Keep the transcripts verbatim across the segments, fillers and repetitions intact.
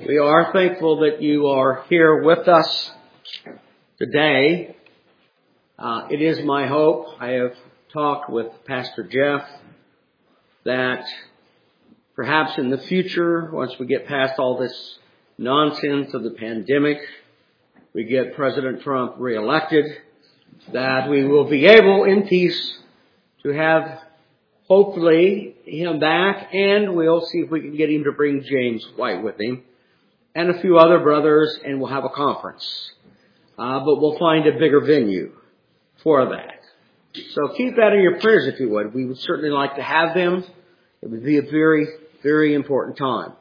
We are thankful that you are here with us today. Uh, it is my hope, I have talked with Pastor Jeff, that perhaps in the future, once we get past all this nonsense of the pandemic, we get President Trump reelected, that we will be able in peace to have hopefully him back, and we'll see if we can get him to bring James White with him and a few other brothers, and we'll have a conference. Uh, but we'll find a bigger venue for that. So keep that in your prayers if you would. We would certainly like to have them. It would be a very, very important time.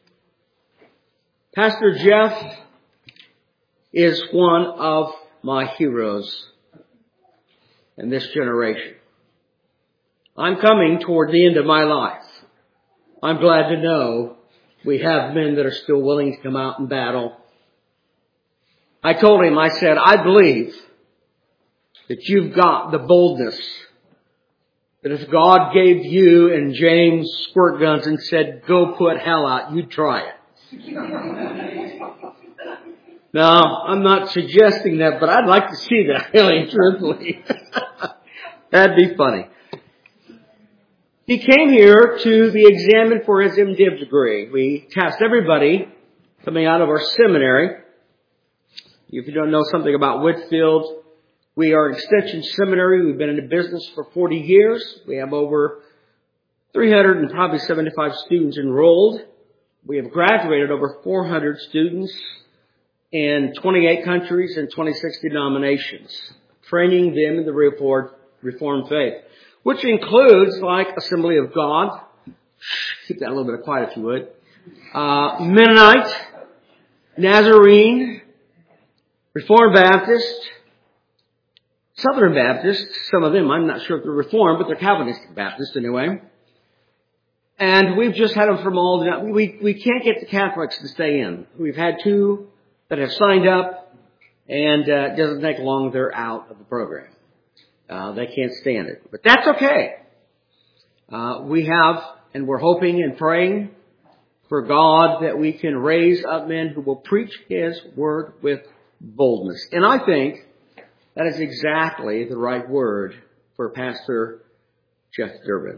Pastor Jeff is one of my heroes in this generation. I'm coming toward the end of my life. I'm glad to know we have men that are still willing to come out and battle. I told him, I said, I believe that you've got the boldness that if God gave you and James squirt guns and said, go put hell out, you'd try it. Now, I'm not suggesting that, but I'd like to see that, really, truthfully. That'd be funny. He came here to be examined for his MDiv degree. We test everybody coming out of our seminary. If you don't know something about Whitfield, we are an extension seminary. We've been in the business for forty years. We have over three hundred and probably seventy-five students enrolled. We have graduated over four hundred students in twenty-eight countries and twenty-six denominations, training them in the Reformed faith, which includes like Assembly of God. Keep that a little bit of quiet if you would. Uh, Mennonite, Nazarene, Reformed Baptist, Southern Baptist. Some of them, I'm not sure if they're Reformed, but they're Calvinistic Baptist anyway. And we've just had them from all the, we, we can't get the Catholics to stay in. We've had two that have signed up, and uh, it doesn't take long, they're out of the program. Uh, they can't stand it. But that's okay. Uh, we have, and we're hoping and praying for God that we can raise up men who will preach His word with boldness. And I think that is exactly the right word for Pastor Jeff Durbin.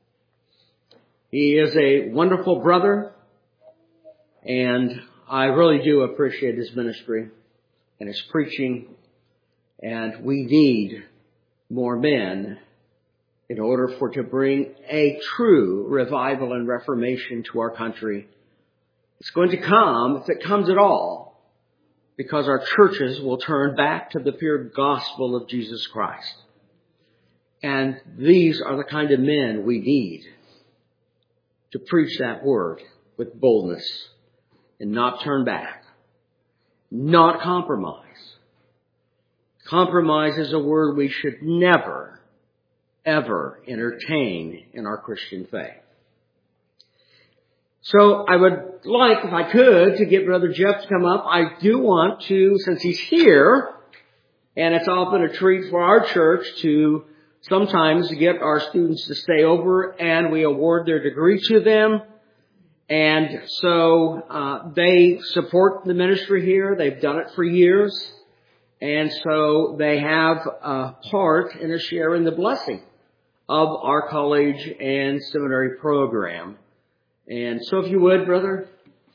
He is a wonderful brother, and I really do appreciate his ministry and his preaching, and we need more men in order for to bring a true revival and reformation to our country. It's going to come, if it comes at all, because our churches will turn back to the pure gospel of Jesus Christ. And these are the kind of men we need to preach that word with boldness and not turn back, not compromise. Compromise is a word we should never, ever entertain in our Christian faith. So I would like, if I could, to get Brother Jeff to come up. I do want to, since he's here, and it's often a treat for our church to sometimes get our students to stay over and we award their degree to them. And so uh, they support the ministry here. They've done it for years. And so they have a part and a share in the blessing of our college and seminary program. And so if you would, brother.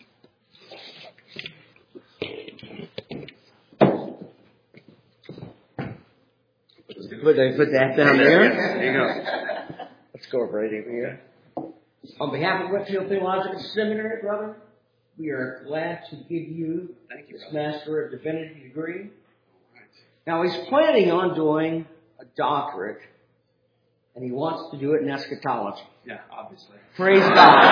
Put, put that down there. There you go. Let's go right over here. On behalf of Whitfield Theological Seminary, brother, we are glad to give you, Thank you this brother. Master of Divinity degree. Now, he's planning on doing a doctorate, and he wants to do it in eschatology. Yeah, obviously. Praise God.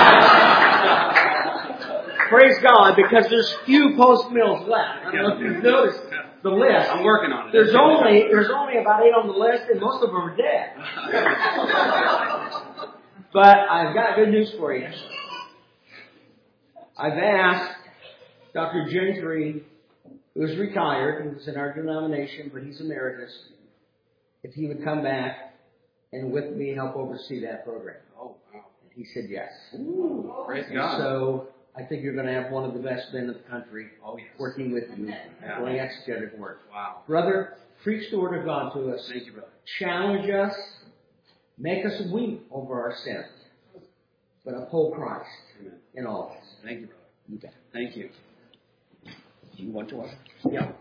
Praise God, because there's few post-mills left. I don't know if you've noticed the list. I'm working on it. There's only, there's only about eight on the list, and most of them are dead. But I've got good news for you. I've asked Doctor Gentry, who's retired, he was in our denomination, but he's emeritus, if he would come back and with me help oversee that program. Oh, wow. And he said yes. Ooh, praise God. So I think you're going to have one of the best men in the country Oh, yes. working with you, Yeah. doing executive work. Wow. Brother, preach the word of God to us. Thank you, brother. Challenge us. Make us weep over our sins. But uphold Christ Amen. in all this. Thank you, brother. You bet. Thank you. Do you want to watch? Yeah.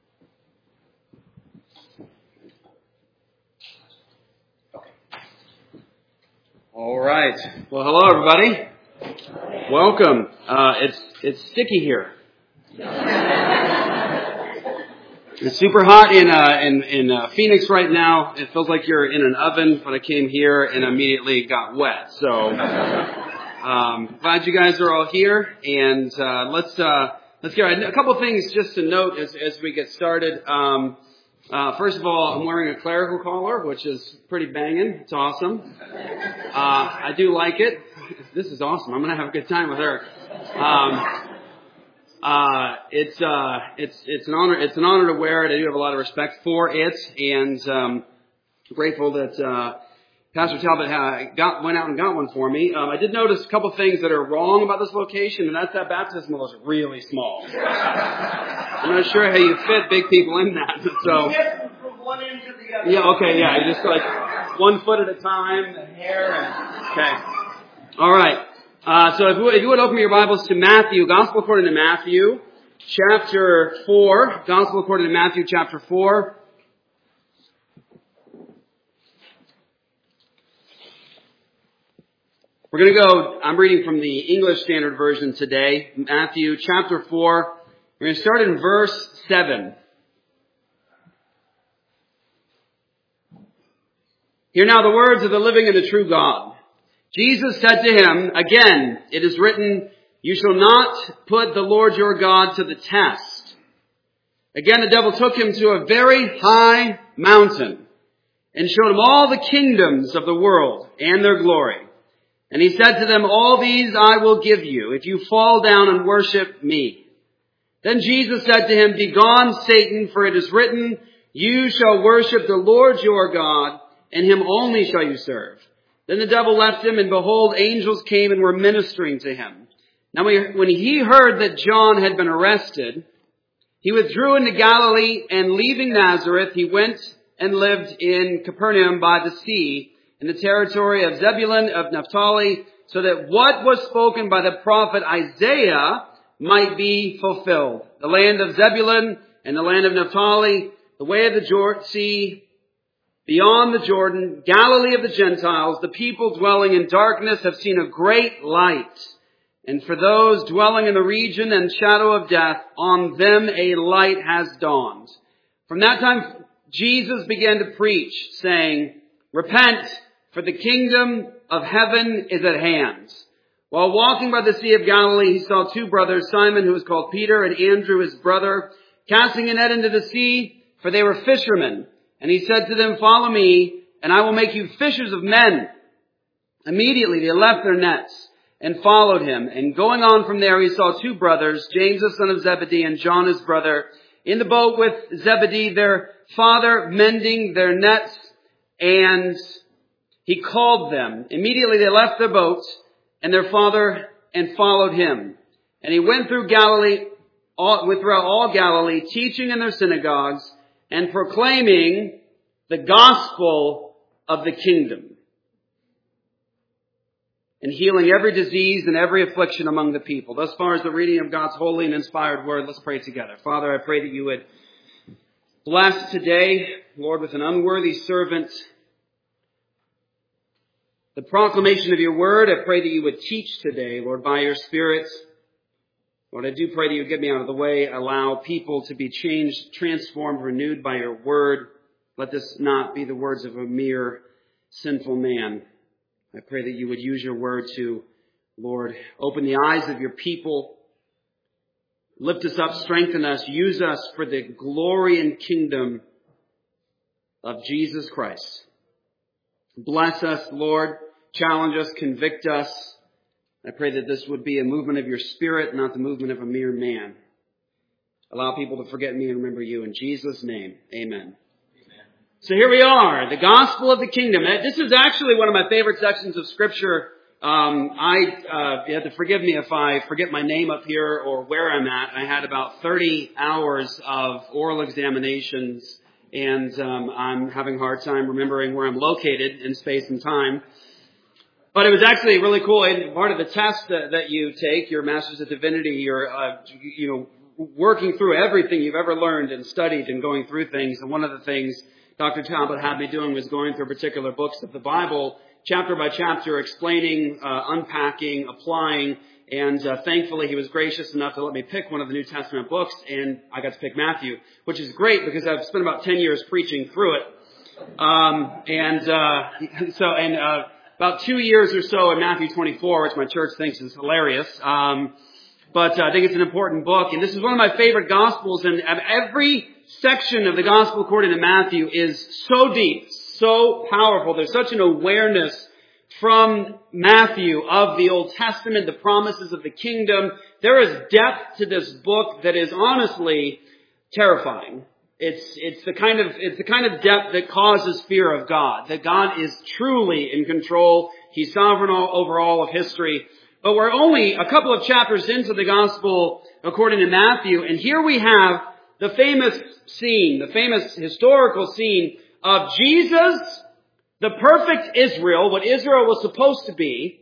Okay. All right. Well, hello, everybody. Welcome. Uh, it's it's sticky here. It's super hot in uh, in in uh, Phoenix right now. It feels like you're in an oven, but I came here and immediately got wet. So, um, glad you guys are all here, and uh, let's uh, let's get right. A couple of things just to note as as we get started. Um, uh, first of all, I'm wearing a clerical collar, which is pretty banging. It's awesome. Uh, I do like it. This is awesome. I'm gonna have a good time with Eric. Um, Uh, it's, uh, it's, it's an honor, it's an honor to wear it. I do have a lot of respect for it, and, um, grateful that, uh, Pastor Talbot uh, got, went out and got one for me. Um, I did notice a couple things that are wrong about this location, and that's that baptismal is really small. I'm not sure how you fit big people in that, so. From one end to the other. Yeah, okay, yeah, you just like one foot at a time, the hair, and, okay. All right. Uh, so if you, if you would open your Bibles to Matthew, Gospel according to Matthew, chapter four, Gospel according to Matthew, chapter four. We're going to go, I'm reading from the English Standard Version today, Matthew chapter four. We're going to start in verse seven. Hear now the words of the living and the true God. Jesus said to him, again, it is written, you shall not put the Lord your God to the test. Again, the devil took him to a very high mountain and showed him all the kingdoms of the world and their glory. And he said to them, all these I will give you if you fall down and worship me. Then Jesus said to him, begone, Satan, for it is written, you shall worship the Lord your God, and him only shall you serve. Then the devil left him, and behold, angels came and were ministering to him. Now when he heard that John had been arrested, he withdrew into Galilee, and leaving Nazareth, he went and lived in Capernaum by the sea, in the territory of Zebulun of Naphtali, so that what was spoken by the prophet Isaiah might be fulfilled. The land of Zebulun and the land of Naphtali, the way of the Jordan Sea, beyond the Jordan, Galilee of the Gentiles, the people dwelling in darkness have seen a great light. And for those dwelling in the region and shadow of death, on them a light has dawned. From that time, Jesus began to preach, saying, repent, for the kingdom of heaven is at hand. While walking by the Sea of Galilee, he saw two brothers, Simon, who was called Peter, and Andrew, his brother, casting a net into the sea, for they were fishermen. And he said to them, follow me, and I will make you fishers of men. Immediately they left their nets and followed him. And going on from there, he saw two brothers, James the son of Zebedee and John his brother, in the boat with Zebedee, their father, mending their nets. And he called them. Immediately they left their boats and their father and followed him. And he went through Galilee, all, throughout all Galilee, teaching in their synagogues, and proclaiming the gospel of the kingdom, and healing every disease and every affliction among the people. Thus far as the reading of God's holy and inspired word, let's pray together. Father, I pray that you would bless today, Lord, with an unworthy servant, the proclamation of your word. I pray that you would teach today, Lord, by your Spirit. Lord, I do pray that you get me out of the way, allow people to be changed, transformed, renewed by your word. Let this not be the words of a mere sinful man. I pray that you would use your word to, Lord, open the eyes of your people, lift us up, strengthen us, use us for the glory and kingdom of Jesus Christ. Bless us, Lord, challenge us, convict us. I pray that this would be a movement of your Spirit, not the movement of a mere man. Allow people to forget me and remember you. In Jesus' name, amen. Amen. So here we are, the gospel of the kingdom. This is actually one of my favorite sections of Scripture Um, I, uh, you have to forgive me if I forget my name up here or where I'm at. I had about thirty hours of oral examinations, and um, I'm having a hard time remembering where I'm located in space and time. But it was actually really cool. And part of the test that, that you take, your Master's of Divinity, you're, uh, you know, working through everything you've ever learned and studied and going through things. And one of the things Doctor Talbot had me doing was going through particular books of the Bible, chapter by chapter, explaining, uh, unpacking, applying. And uh, thankfully, he was gracious enough to let me pick one of the New Testament books, and I got to pick Matthew, which is great because I've spent about ten years preaching through it. Um, and uh, so, and uh, about two years or so in Matthew twenty-four, which my church thinks is hilarious. Um, but uh, I think it's an important book. And this is one of my favorite Gospels. And every section of the Gospel according to Matthew is so deep, so powerful. There's such an awareness from Matthew of the Old Testament, the promises of the kingdom. There is depth to this book that is honestly terrifying. It's, it's the kind of, it's the kind of depth that causes fear of God, that God is truly in control. He's sovereign over all of history. But we're only a couple of chapters into the gospel according to Matthew. And here we have the famous scene, the famous historical scene of Jesus, the perfect Israel, what Israel was supposed to be.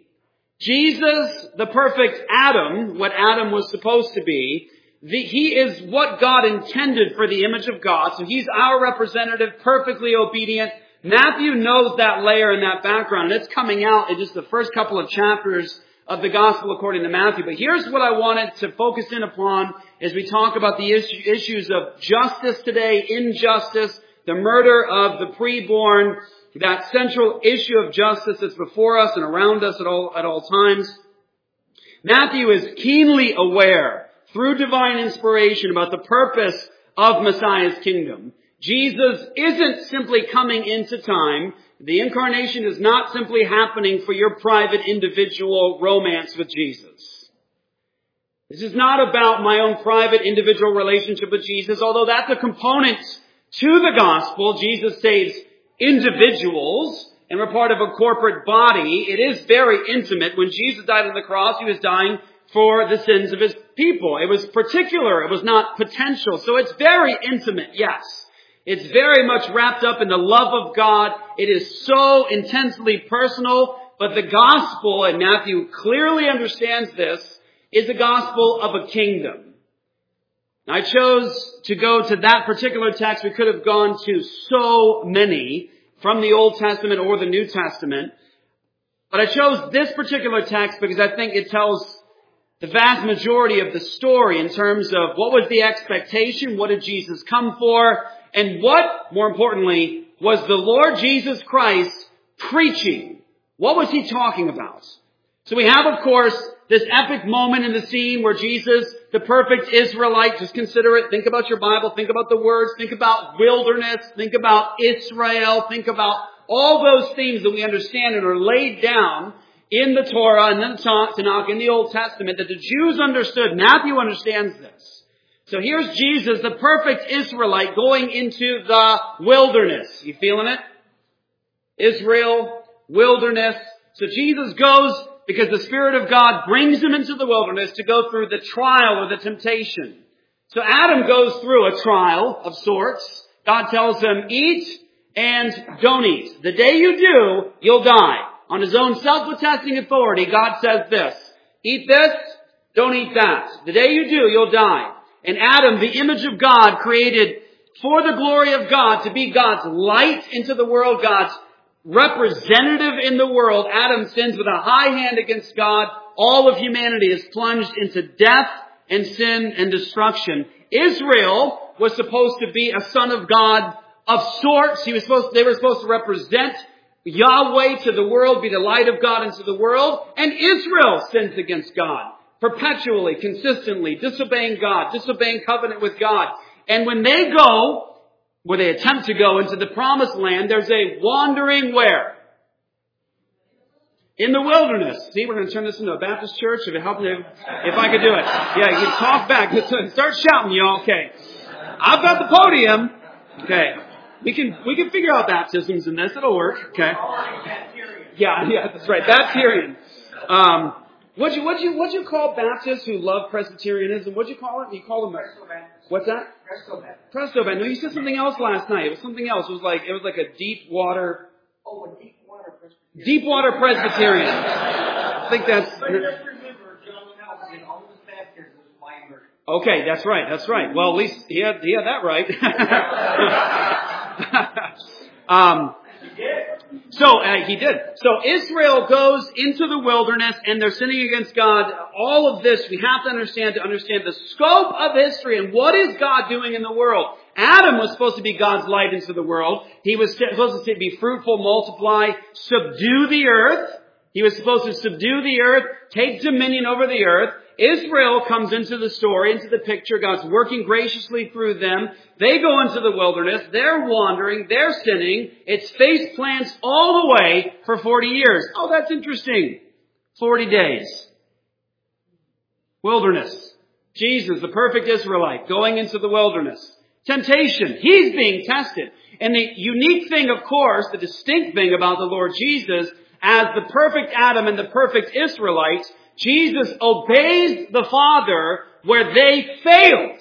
Jesus, the perfect Adam, what Adam was supposed to be. The, he is what God intended for the image of God. So he's our representative, perfectly obedient. Matthew knows that layer and that background. And it's coming out in just the first couple of chapters of the gospel according to Matthew. But here's what I wanted to focus in upon as we talk about the issue, issues of justice today, injustice, the murder of the preborn, that central issue of justice that's before us and around us at all, at all times. Matthew is keenly aware through divine inspiration about the purpose of Messiah's kingdom. Jesus isn't simply coming into time. The incarnation is not simply happening for your private individual romance with Jesus. This is not about my own private individual relationship with Jesus, although that's a component to the gospel. Jesus saves individuals, and we're part of a corporate body. It is very intimate. When Jesus died on the cross, he was dying for the sins of his people. It was particular. It was not potential. So it's very intimate, yes. It's very much wrapped up in the love of God. It is so intensely personal. But the gospel, and Matthew clearly understands this, is the gospel of a kingdom. I chose to go to that particular text. We could have gone to so many from the Old Testament or the New Testament. But I chose this particular text because I think it tells the vast majority of the story in terms of what was the expectation, what did Jesus come for, and what, more importantly, was the Lord Jesus Christ preaching. What was he talking about? So we have, of course, this epic moment in the scene where Jesus, the perfect Israelite, just consider it, think about your Bible, think about the words, think about wilderness, think about Israel, think about all those themes that we understand and are laid down in the Torah and in the Tanakh, in the Old Testament, that the Jews understood. Matthew understands this. So here's Jesus, the perfect Israelite, going into the wilderness. You feeling it? Israel, wilderness. So Jesus goes because the Spirit of God brings him into the wilderness to go through the trial or the temptation. So Adam goes through a trial of sorts. God tells him, eat and don't eat. The day you do, you'll die. On his own self-attesting authority, God says this, eat this, don't eat that. The day you do, you'll die. And Adam, the image of God, created for the glory of God, to be God's light into the world, God's representative in the world. Adam sins with a high hand against God. All of humanity is plunged into death and sin and destruction. Israel was supposed to be a son of God of sorts. He was supposed, they were supposed to represent Yahweh to the world, be the light of God into the world. And Israel sins against God, perpetually, consistently, disobeying God, disobeying covenant with God. And when they go, where they attempt to go into the promised land, there's a wandering where? In the wilderness. See, we're going to turn this into a Baptist church. If it helps, if I could do it. Yeah, you can talk back. Start shouting, y'all. Okay. I've got the podium. Okay. We can, we can figure out baptisms in this. It'll work. Okay. Yeah, yeah, that's right. Baptirian. Um, What'd you, what'd you, what'd you call Baptists who love Presbyterianism? What'd you call it? You call them Presto Band. What's that? Presto Band. Presto Band. No, you said something else last night. It was something else. It was like, it was like a deep water. Oh, a deep water Presbyterian. Deep water Presbyterian. I think that's. But just remember, John Calvin in all his baptisms was my immersion. Okay, that's right, that's right. Well, at least he had, he had that right. um, He did. So, uh, he did. So Israel goes into the wilderness and they're sinning against God. All of this we have to understand to understand the scope of history and what is God doing in the world. Adam was supposed to be God's light into the world. He was supposed to be fruitful, multiply, subdue the earth. He was supposed to subdue the earth, take dominion over the earth. Israel comes into the story, into the picture. God's working graciously through them. They go into the wilderness. They're wandering. They're sinning. It's face plants all the way for forty years. Oh, that's interesting. forty days. Wilderness. Jesus, the perfect Israelite, going into the wilderness. Temptation. He's being tested. And the unique thing, of course, the distinct thing about the Lord Jesus, as the perfect Adam and the perfect Israelites, Jesus obeys the Father where they failed.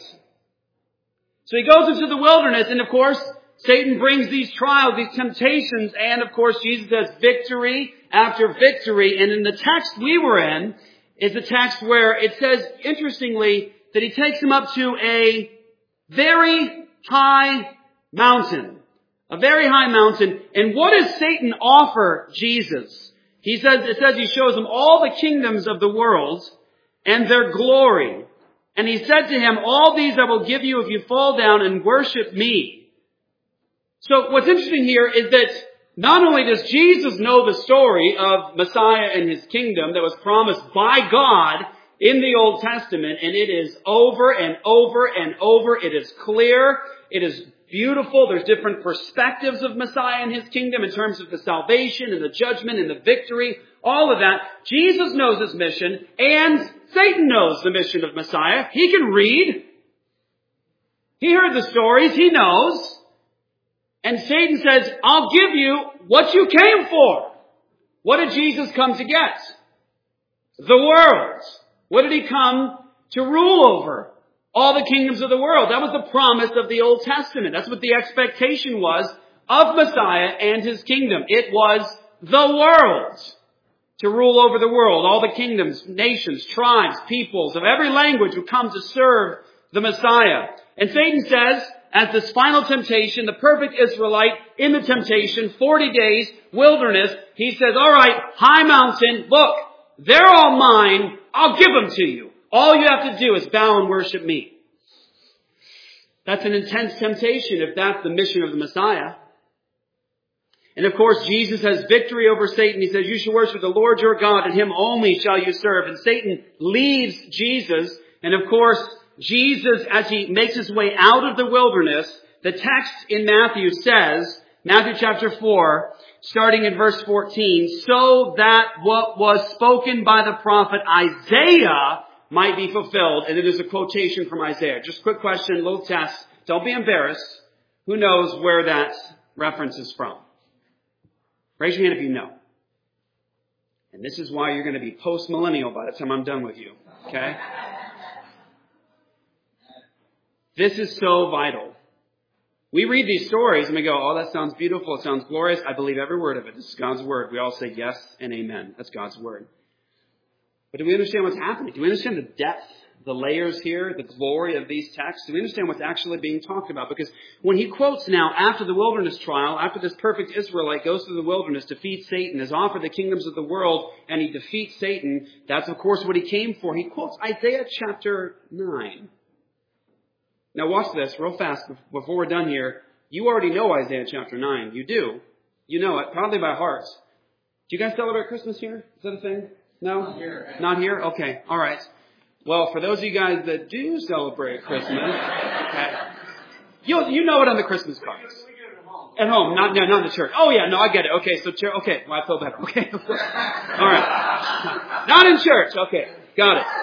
So he goes into the wilderness, and of course, Satan brings these trials, these temptations, and of course, Jesus has victory after victory. And in the text we were in, is a text where it says, interestingly, that he takes him up to a very high mountain. A very high mountain. And what does Satan offer Jesus? He says, it says he shows him all the kingdoms of the world and their glory. And he said to him, all these I will give you if you fall down and worship me. So what's interesting here is that not only does Jesus know the story of Messiah and his kingdom that was promised by God in the Old Testament, and it is over and over and over. It is clear. It is beautiful. There's different perspectives of Messiah and his kingdom in terms of the salvation and the judgment and the victory, all of that. Jesus knows his mission, and Satan knows the mission of Messiah. He can read. He heard the stories. He knows. And Satan says, I'll give you what you came for. What did Jesus come to get? The world. What did he come to rule over? All the kingdoms of the world. That was the promise of the Old Testament. That's what the expectation was of Messiah and his kingdom. It was the world. To rule over the world. All the kingdoms, nations, tribes, peoples of every language would come to serve the Messiah. And Satan says, as this final temptation, the perfect Israelite in the temptation, forty days, wilderness, he says, all right, high mountain, look, they're all mine. I'll give them to you. All you have to do is bow and worship me. That's an intense temptation if that's the mission of the Messiah. And of course, Jesus has victory over Satan. He says, you shall worship the Lord your God, and him only shall you serve. And Satan leaves Jesus. And of course, Jesus, as he makes his way out of the wilderness, the text in Matthew says, Matthew chapter four, starting in verse fourteen, so that what was spoken by the prophet Isaiah might be fulfilled. And it is a quotation from Isaiah. Just a quick question, little test. Don't be embarrassed. Who knows where that reference is from? Raise your hand if you know. And this is why you're going to be post-millennial by the time I'm done with you. Okay? This is so vital. We read these stories and we go, oh, that sounds beautiful. It sounds glorious. I believe every word of it. This is God's word. We all say yes and amen. That's God's word. But do we understand what's happening? Do we understand the depth, the layers here, the glory of these texts? Do we understand what's actually being talked about? Because when he quotes now, after the wilderness trial, after this perfect Israelite goes through the wilderness, defeats Satan, is offered the kingdoms of the world, and he defeats Satan, that's of course what he came for. He quotes Isaiah chapter nine. Now watch this real fast before we're done here. You already know Isaiah chapter nine. You do. You know it, probably by heart. Do you guys celebrate Christmas here? Is that a thing? No? Not here. Not here? Okay. All right. Well, for those of you guys that do celebrate Christmas, okay, you you know it on the Christmas cards. We do it at home. At home, not no, not in the church. Oh yeah, no, I get it. Okay, so church. Okay, well, I feel better. Okay, all right. Not in church. Okay, got it.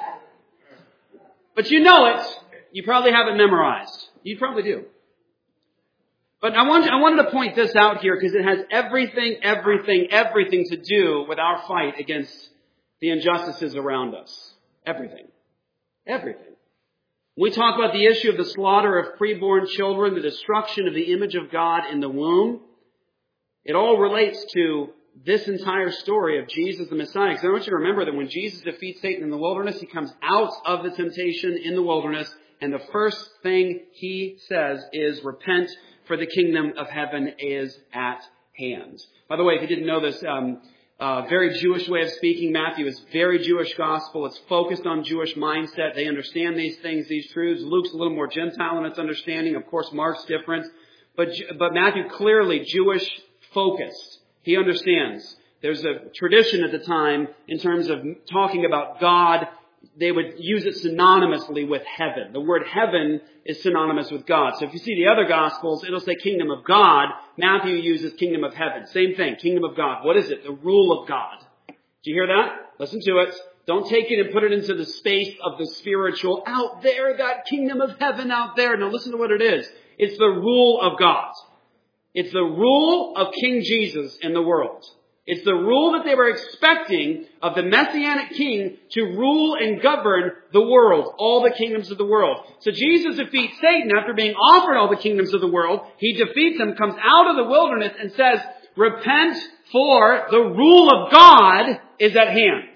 But you know it. You probably have it memorized. You probably do. But I want I wanted to point this out here because it has everything, everything, everything to do with our fight against the injustices around us. Everything. Everything. We talk about the issue of the slaughter of preborn children, the destruction of the image of God in the womb. It all relates to this entire story of Jesus the Messiah. Because I want you to remember that when Jesus defeats Satan in the wilderness, he comes out of the temptation in the wilderness, and the first thing he says is, repent, for the kingdom of heaven is at hand. By the way, if you didn't know this, um, uh, very Jewish way of speaking, Matthew is very Jewish gospel. It's focused on Jewish mindset. They understand these things, these truths. Luke's a little more Gentile in its understanding. Of course, Mark's different. But, but Matthew clearly Jewish focused. He understands. There's a tradition at the time in terms of talking about God. They would use it synonymously with heaven. The word heaven is synonymous with God. So if you see the other Gospels, it'll say kingdom of God. Matthew uses kingdom of heaven. Same thing, kingdom of God. What is it? The rule of God. Do you hear that? Listen to it. Don't take it and put it into the space of the spiritual. Out there, that kingdom of heaven out there. No, listen to what it is. It's the rule of God. It's the rule of King Jesus in the world. It's the rule that they were expecting of the Messianic King to rule and govern the world, all the kingdoms of the world. So Jesus defeats Satan after being offered all the kingdoms of the world. He defeats him, comes out of the wilderness and says, repent, for the rule of God is at hand.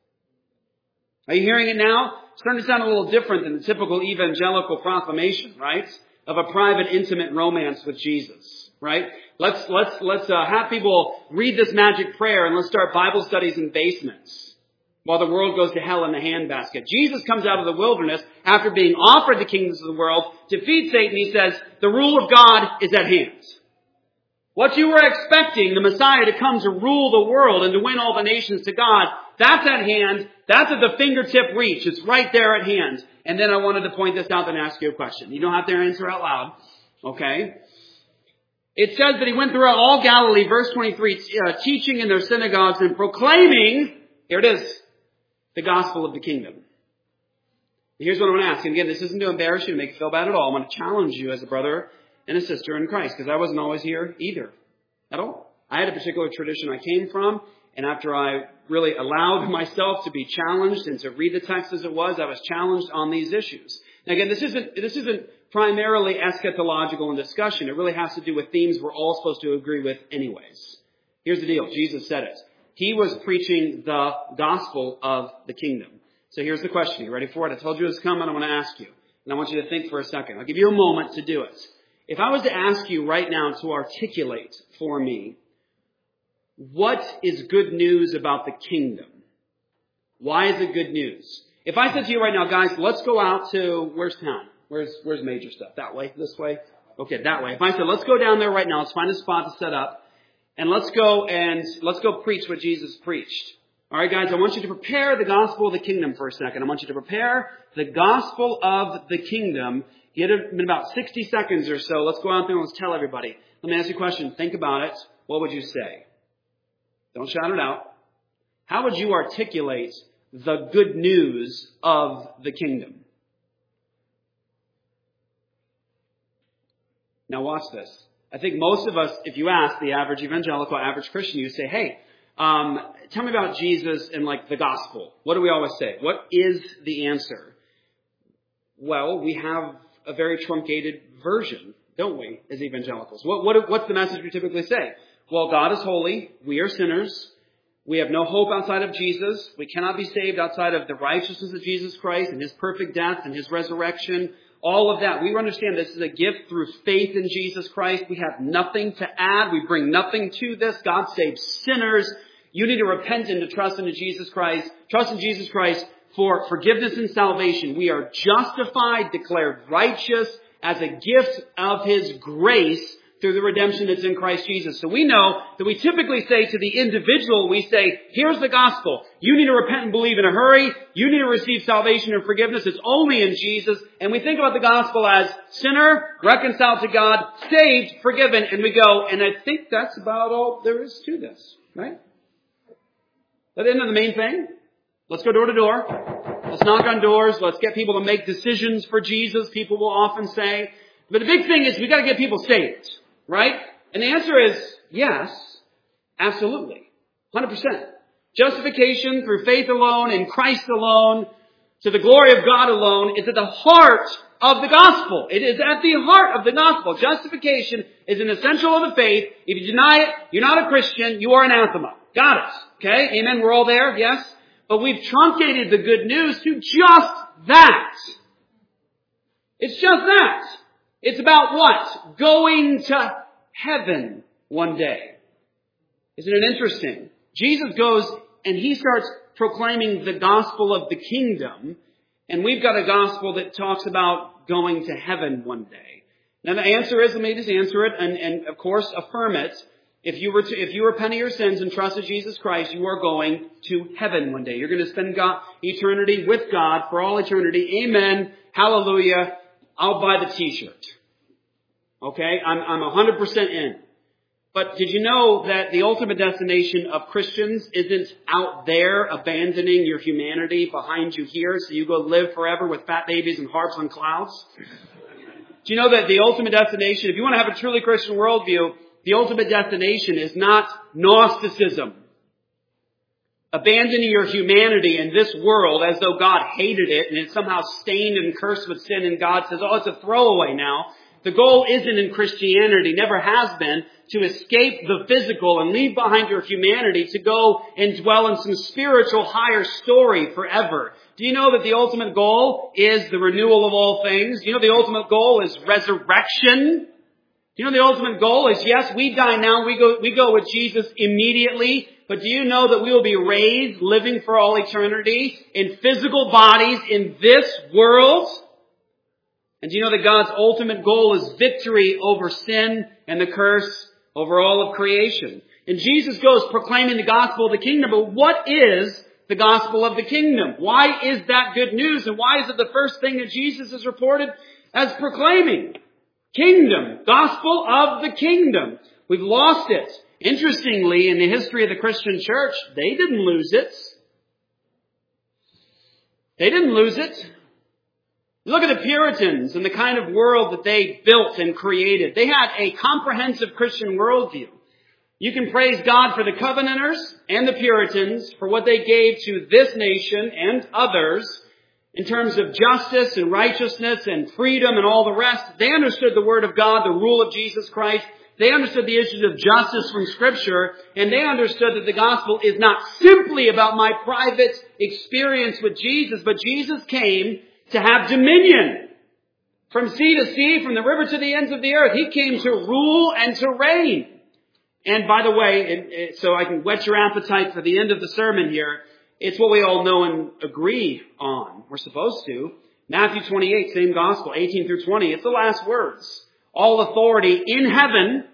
Are you hearing it now? It's starting to sound a little different than the typical evangelical proclamation, right? Of a private, intimate romance with Jesus, right? Let's, let's, let's, uh, have people read this magic prayer and let's start Bible studies in basements while the world goes to hell in the handbasket. Jesus comes out of the wilderness after being offered the kingdoms of the world, defeats Satan. He says, the rule of God is at hand. What you were expecting, the Messiah to come to rule the world and to win all the nations to God, that's at hand. That's at the fingertip reach. It's right there at hand. And then I wanted to point this out and ask you a question. You don't have to answer out loud. Okay? It says that he went throughout all Galilee, verse twenty-three, uh, teaching in their synagogues and proclaiming, here it is, the gospel of the kingdom. Here's what I'm going to ask. And again, this isn't to embarrass you, to make you feel bad at all. I'm going to challenge you as a brother and a sister in Christ, because I wasn't always here either, at all. I had a particular tradition I came from, and after I really allowed myself to be challenged and to read the text as it was, I was challenged on these issues. Now again, this isn't, this isn't primarily eschatological in discussion. It really has to do with themes we're all supposed to agree with anyways. Here's the deal. Jesus said it. He was preaching the gospel of the kingdom. So here's the question. You ready for it? I told you it was coming. I want to ask you. And I want you to think for a second. I'll give you a moment to do it. If I was to ask you right now to articulate for me, what is good news about the kingdom? Why is it good news? If I said to you right now, guys, let's go out to, where's town? Where's, where's major stuff? That way? This way? Okay, that way. If I said, let's go down there right now, let's find a spot to set up, and let's go and let's go preach what Jesus preached. All right, guys, I want you to prepare the gospel of the kingdom for a second. I want you to prepare the gospel of the kingdom. Get it in about sixty seconds or so. Let's go out there and let's tell everybody. Let me ask you a question. Think about it. What would you say? Don't shout it out. How would you articulate the good news of the kingdom? Now watch this. I think most of us, if you ask the average evangelical, average Christian, you say, hey, um, tell me about Jesus and like the gospel. What do we always say? What is the answer? Well, we have a very truncated version, don't we, as evangelicals? What, what, what's the message we typically say? Well, God is holy. We are sinners. We have no hope outside of Jesus. We cannot be saved outside of the righteousness of Jesus Christ and his perfect death and his resurrection. All of that. We understand this is a gift through faith in Jesus Christ. We have nothing to add. We bring nothing to this. God saves sinners. You need to repent and to trust into Jesus Christ. Trust in Jesus Christ for forgiveness and salvation. We are justified, declared righteous as a gift of his grace through the redemption that's in Christ Jesus. So we know that we typically say to the individual, we say, here's the gospel. You need to repent and believe in a hurry. You need to receive salvation and forgiveness. It's only in Jesus. And we think about the gospel as sinner, reconciled to God, saved, forgiven, and we go, and I think that's about all there is to this, right? But isn't that the main thing? Let's go door to door. Let's knock on doors. Let's get people to make decisions for Jesus, people will often say. But the big thing is we got to get people saved. Right? And the answer is yes, absolutely. one hundred percent. Justification through faith alone, in Christ alone, to the glory of God alone, is at the heart of the gospel. It is at the heart of the gospel. Justification is an essential of the faith. If you deny it, you're not a Christian, you are anathema. Got it. Okay? Amen. We're all there. Yes? But we've truncated the good news to just that. It's just that. It's about what? Going to heaven one day. Isn't it interesting? Jesus goes and he starts proclaiming the gospel of the kingdom, and we've got a gospel that talks about going to heaven one day. Now the answer is, let me just answer it and, and of course affirm it. If you were to, if you repent of your sins and trusted Jesus Christ, you are going to heaven one day. You're going to spend God, eternity with God for all eternity. Amen. Hallelujah. I'll buy the t-shirt. Okay? I'm, I'm one hundred percent in. But did you know that the ultimate destination of Christians isn't out there abandoning your humanity behind you here so you go live forever with fat babies and harps on clouds? Do you know that the ultimate destination, if you want to have a truly Christian worldview, the ultimate destination is not Gnosticism. Abandoning your humanity in this world as though God hated it and it's somehow stained and cursed with sin and God says, oh, it's a throwaway now. The goal isn't in Christianity, never has been, to escape the physical and leave behind your humanity to go and dwell in some spiritual higher story forever. Do you know that the ultimate goal is the renewal of all things? Do you know the ultimate goal is resurrection? Do you know the ultimate goal is, yes, we die now, we go, we go with Jesus immediately, but do you know that we will be raised, living for all eternity, in physical bodies in this world? And do you know that God's ultimate goal is victory over sin and the curse over all of creation? And Jesus goes proclaiming the gospel of the kingdom, but what is the gospel of the kingdom? Why is that good news? And why is it the first thing that Jesus is reported as proclaiming? Kingdom. Gospel of the kingdom. We've lost it. Interestingly, in the history of the Christian church, they didn't lose it. They didn't lose it. Look at the Puritans and the kind of world that they built and created. They had a comprehensive Christian worldview. You can praise God for the Covenanters and the Puritans for what they gave to this nation and others in terms of justice and righteousness and freedom and all the rest. They understood the Word of God, the rule of Jesus Christ. They understood the issues of justice from Scripture, and they understood that the gospel is not simply about my private experience with Jesus, but Jesus came to have dominion from sea to sea, from the river to the ends of the earth. He came to rule and to reign. And by the way, it, it, so I can whet your appetite for the end of the sermon here, it's what we all know and agree on. We're supposed to. Matthew twenty-eight, same gospel, eighteen through twenty. It's the last words. All authority in heaven.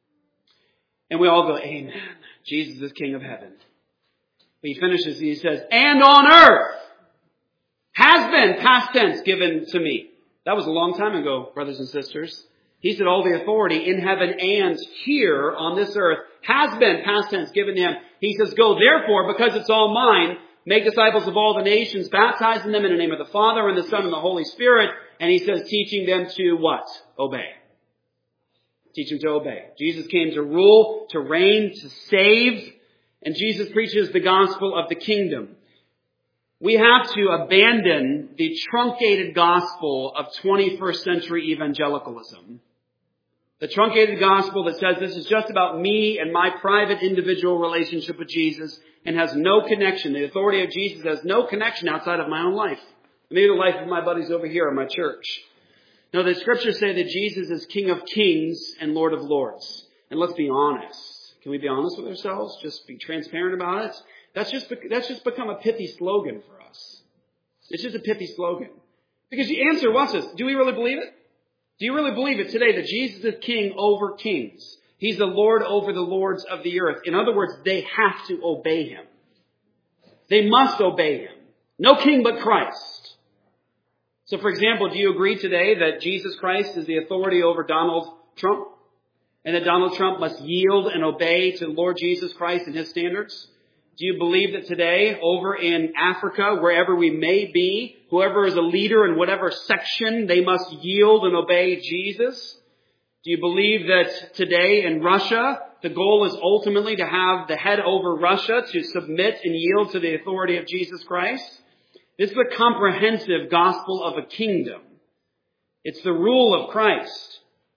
And we all go, amen. Jesus is King of heaven. But he finishes, he says, and on earth has been, past tense, given to me. That was a long time ago, brothers and sisters. He said all the authority in heaven and here on this earth has been, past tense, given to him. He says, go therefore, because it's all mine, make disciples of all the nations, baptizing them in the name of the Father and the Son and the Holy Spirit. And he says, teaching them to what? Obey. Teach them to obey. Jesus came to rule, to reign, to save. And Jesus preaches the gospel of the kingdom. We have to abandon the truncated gospel of twenty-first century evangelicalism. The truncated gospel that says this is just about me and my private individual relationship with Jesus and has no connection. The authority of Jesus has no connection outside of my own life. Maybe the life of my buddies over here in my church. No, the scriptures say that Jesus is King of kings and Lord of lords. And let's be honest. Can we be honest with ourselves? Just be transparent about it? That's just, that's just become a pithy slogan for us. It's just a pithy slogan. Because the answer, watch this. Do we really believe it? Do you really believe it today that Jesus is king over kings? He's the Lord over the lords of the earth. In other words, they have to obey him. They must obey him. No king but Christ. So for example, do you agree today that Jesus Christ is the authority over Donald Trump? And that Donald Trump must yield and obey to Lord Jesus Christ and his standards? Do you believe that today, over in Africa, wherever we may be, whoever is a leader in whatever section, they must yield and obey Jesus? Do you believe that today in Russia, the goal is ultimately to have the head over Russia to submit and yield to the authority of Jesus Christ? This is the comprehensive gospel of a kingdom. It's the rule of Christ.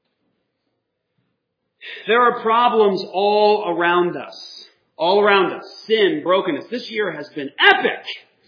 There are problems all around us. All around us. Sin, brokenness. This year has been epic.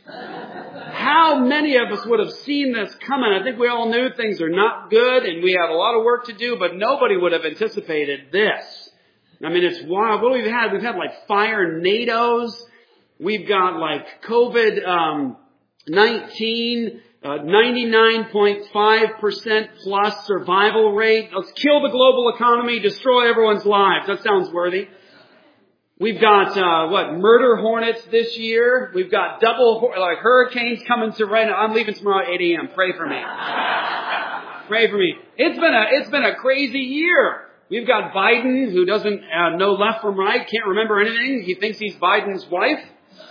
How many of us would have seen this coming? I think we all knew things are not good and we have a lot of work to do, but nobody would have anticipated this. I mean, it's wild. What we've had, we've had like fire NATOs. We've got like COVID um, nineteen, uh, ninety-nine point five percent plus survival rate. Let's kill the global economy, destroy everyone's lives. That sounds worthy. We've got, uh, what, murder hornets this year. We've got double, like, hurricanes coming to right now. I'm leaving tomorrow at eight a.m. Pray for me. Pray for me. It's been a, it's been a crazy year. We've got Biden, who doesn't uh, know left from right, can't remember anything. He thinks he's Biden's wife.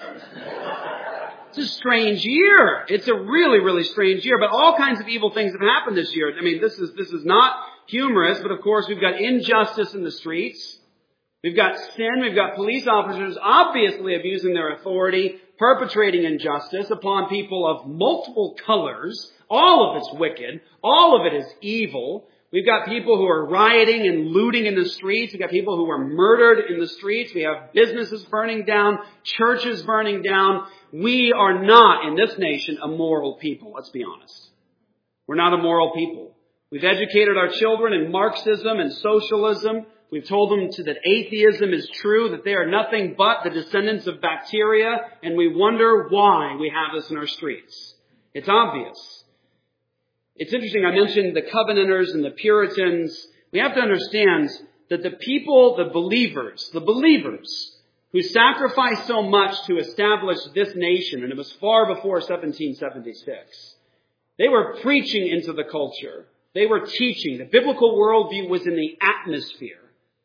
It's a strange year. It's a really, really strange year. But all kinds of evil things have happened this year. I mean, this is, this is not humorous, but of course we've got injustice in the streets. We've got sin, we've got police officers obviously abusing their authority, perpetrating injustice upon people of multiple colors. All of it's wicked. All of it is evil. We've got people who are rioting and looting in the streets. We've got people who are murdered in the streets. We have businesses burning down, churches burning down. We are not, in this nation, a moral people, let's be honest. We're not a moral people. We've educated our children in Marxism and socialism. We've told them to, that atheism is true, that they are nothing but the descendants of bacteria, and we wonder why we have this in our streets. It's obvious. It's interesting, I mentioned the Covenanters and the Puritans. We have to understand that the people, the believers, the believers who sacrificed so much to establish this nation, and it was far before seventeen seventy-six, they were preaching into the culture. They were teaching. The biblical worldview was in the atmosphere.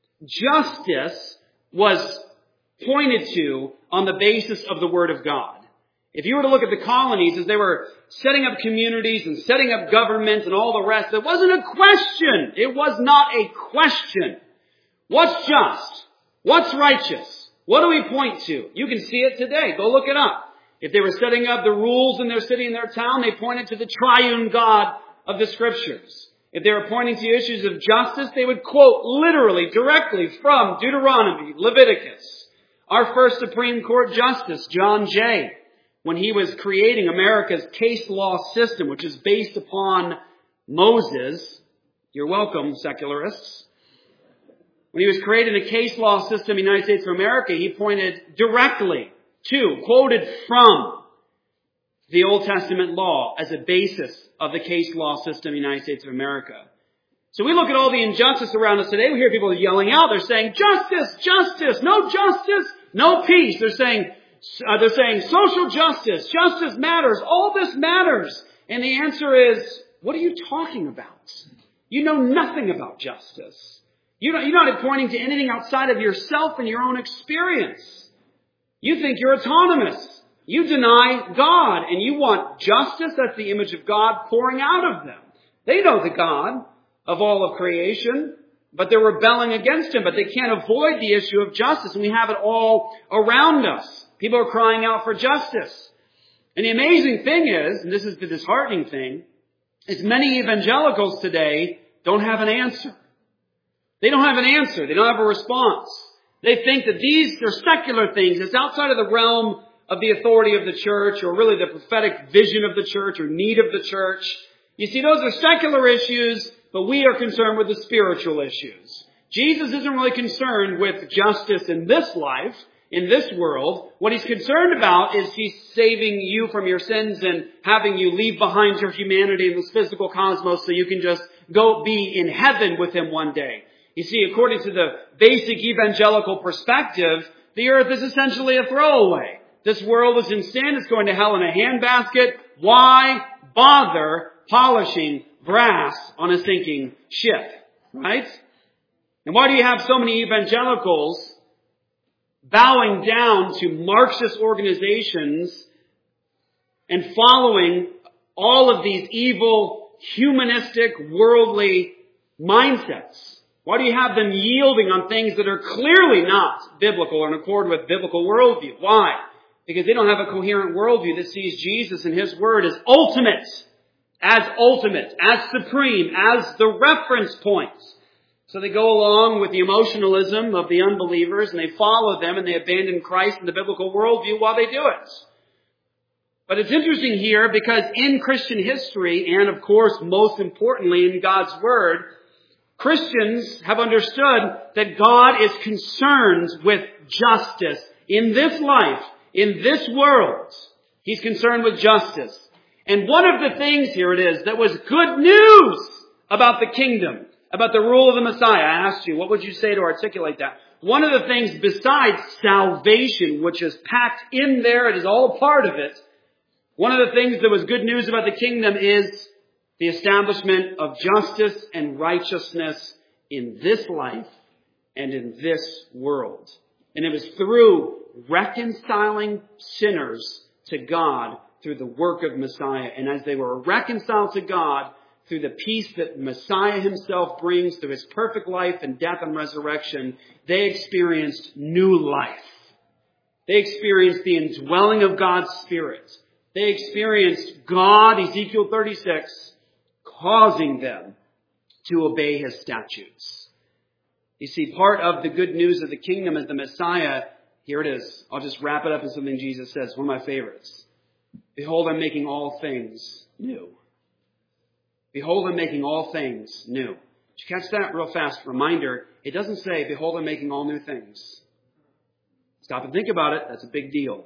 Justice was pointed to on the basis of the Word of God. If you were to look at the colonies as they were setting up communities and setting up governments and all the rest, it wasn't a question. It was not a question. What's just? What's righteous? What do we point to? You can see it today. Go look it up. If they were setting up the rules in their city and their town, they pointed to the triune God of the Scriptures. If they were pointing to issues of justice, they would quote literally, directly from Deuteronomy, Leviticus. Our first Supreme Court Justice, John Jay, when he was creating America's case law system, which is based upon Moses, you're welcome, secularists. When he was creating the case law system in the United States of America, he pointed directly to, quoted from, the Old Testament law as a basis of the case law system in the United States of America. So we look at all the injustice around us today. We hear people yelling out. They're saying, justice, justice, no justice, no peace. They're saying, uh, they're saying social justice, justice matters, all this matters. And the answer is, what are you talking about? You know nothing about justice. You're not, you're not pointing to anything outside of yourself and your own experience. You think you're autonomous. You deny God and you want justice. That's the image of God pouring out of them. They know the God of all of creation, but they're rebelling against Him. But they can't avoid the issue of justice. And we have it all around us. People are crying out for justice. And the amazing thing is, and this is the disheartening thing, is many evangelicals today don't have an answer. They don't have an answer. They don't have a response. They think that these are secular things. It's outside of the realm of the authority of the church, or really the prophetic vision of the church, or need of the church. You see, those are secular issues, but we are concerned with the spiritual issues. Jesus isn't really concerned with justice in this life, in this world. What He's concerned about is He's saving you from your sins and having you leave behind your humanity in this physical cosmos so you can just go be in heaven with Him one day. You see, according to the basic evangelical perspective, the earth is essentially a throwaway. This world is in sin. It's going to hell in a handbasket. Why bother polishing brass on a sinking ship? Right? And why do you have so many evangelicals bowing down to Marxist organizations and following all of these evil, humanistic, worldly mindsets? Why do you have them yielding on things that are clearly not biblical or in accord with biblical worldview? Why? Because they don't have a coherent worldview that sees Jesus and His Word as ultimate, as ultimate, as supreme, as the reference points. So they go along with the emotionalism of the unbelievers and they follow them and they abandon Christ and the biblical worldview while they do it. But it's interesting here because in Christian history, and of course most importantly in God's Word, Christians have understood that God is concerned with justice in this life, in this world. He's concerned with justice. And one of the things, here it is, that was good news about the kingdom, about the rule of the Messiah. I asked you, what would you say to articulate that? One of the things besides salvation, which is packed in there, it is all a part of it. One of the things that was good news about the kingdom is the establishment of justice and righteousness in this life and in this world. And it was through reconciling sinners to God through the work of Messiah. And as they were reconciled to God through the peace that Messiah Himself brings through His perfect life and death and resurrection, they experienced new life. They experienced the indwelling of God's Spirit. They experienced God, Ezekiel thirty-six, causing them to obey His statutes. You see, part of the good news of the kingdom is the Messiah. Here it is. I'll just wrap it up in something Jesus says, one of my favorites. Behold, I'm making all things new. Behold, I'm making all things new. Did you catch that real fast? Reminder, it doesn't say, behold, I'm making all new things. Stop and think about it. That's a big deal.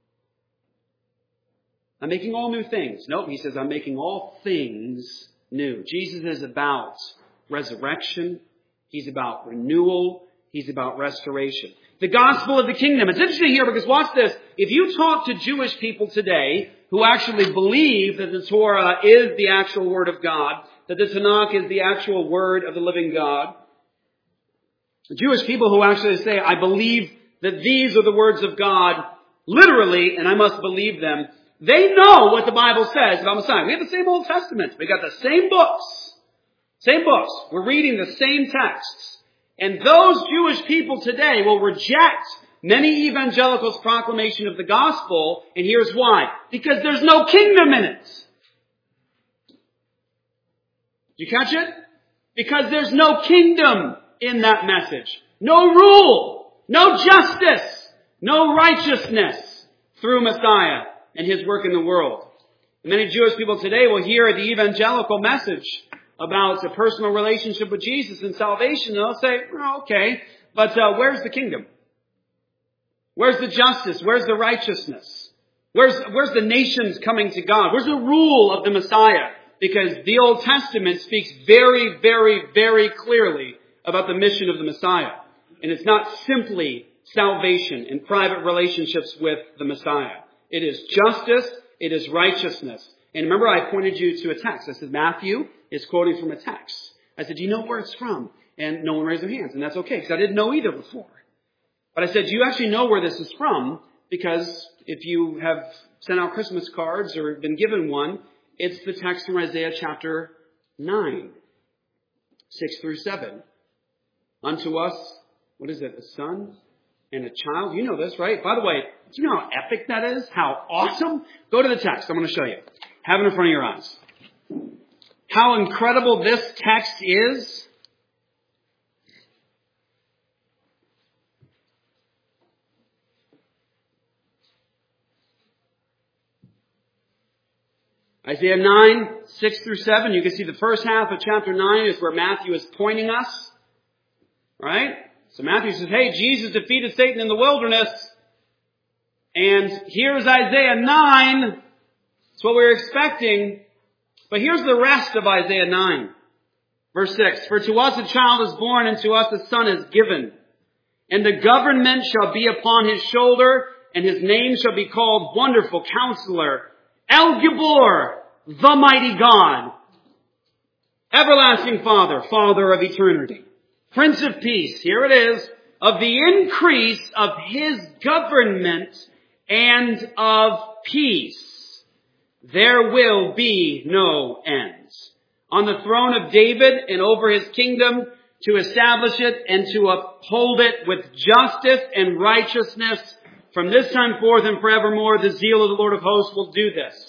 I'm making all new things. Nope, He says, I'm making all things new. Jesus is about resurrection. He's about renewal. He's about restoration. The gospel of the kingdom. It's interesting here because watch this. If you talk to Jewish people today who actually believe that the Torah is the actual word of God, that the Tanakh is the actual word of the living God, the Jewish people who actually say, I believe that these are the words of God, literally, and I must believe them, they know what the Bible says about Messiah. We have the same Old Testament. We got the same books. Same books. We're reading the same texts. And those Jewish people today will reject many evangelicals' proclamation of the gospel. And here's why. Because there's no kingdom in it. Did you catch it? Because there's no kingdom in that message. No rule. No justice. No righteousness through Messiah and His work in the world. And many Jewish people today will hear the evangelical message about a personal relationship with Jesus and salvation, and they'll say, oh, okay, but uh, where's the kingdom? Where's the justice? Where's the righteousness? Where's, where's the nations coming to God? Where's the rule of the Messiah? Because the Old Testament speaks very, very, very clearly about the mission of the Messiah. And it's not simply salvation and private relationships with the Messiah. It is justice. It is righteousness. And remember, I pointed you to a text. I said, Matthew is quoting from a text. I said, do you know where it's from? And no one raised their hands. And that's okay, because I didn't know either before. But I said, do you actually know where this is from? Because if you have sent out Christmas cards or been given one, it's the text from Isaiah chapter nine, six through seven. Unto us, what is it, a son and a child? You know this, right? By the way, do you know how epic that is? How awesome? Go to the text. I'm going to show you. Have it in front of your eyes. How incredible this text is. Isaiah nine, six through seven. You can see the first half of chapter nine is where Matthew is pointing us. Right? So Matthew says, hey, Jesus defeated Satan in the wilderness. And here's Isaiah nine. It's what we were expecting. But here's the rest of Isaiah nine. Verse six. For to us a child is born, and to us a son is given. And the government shall be upon his shoulder, and his name shall be called Wonderful Counselor, El Gibor, the Mighty God, Everlasting Father, Father of Eternity, Prince of Peace. Here it is. Of the increase of His government and of peace, there will be no end. on the throne of David and over his kingdom, to establish it and to uphold it with justice and righteousness from this time forth and forevermore. The zeal of the Lord of hosts will do this.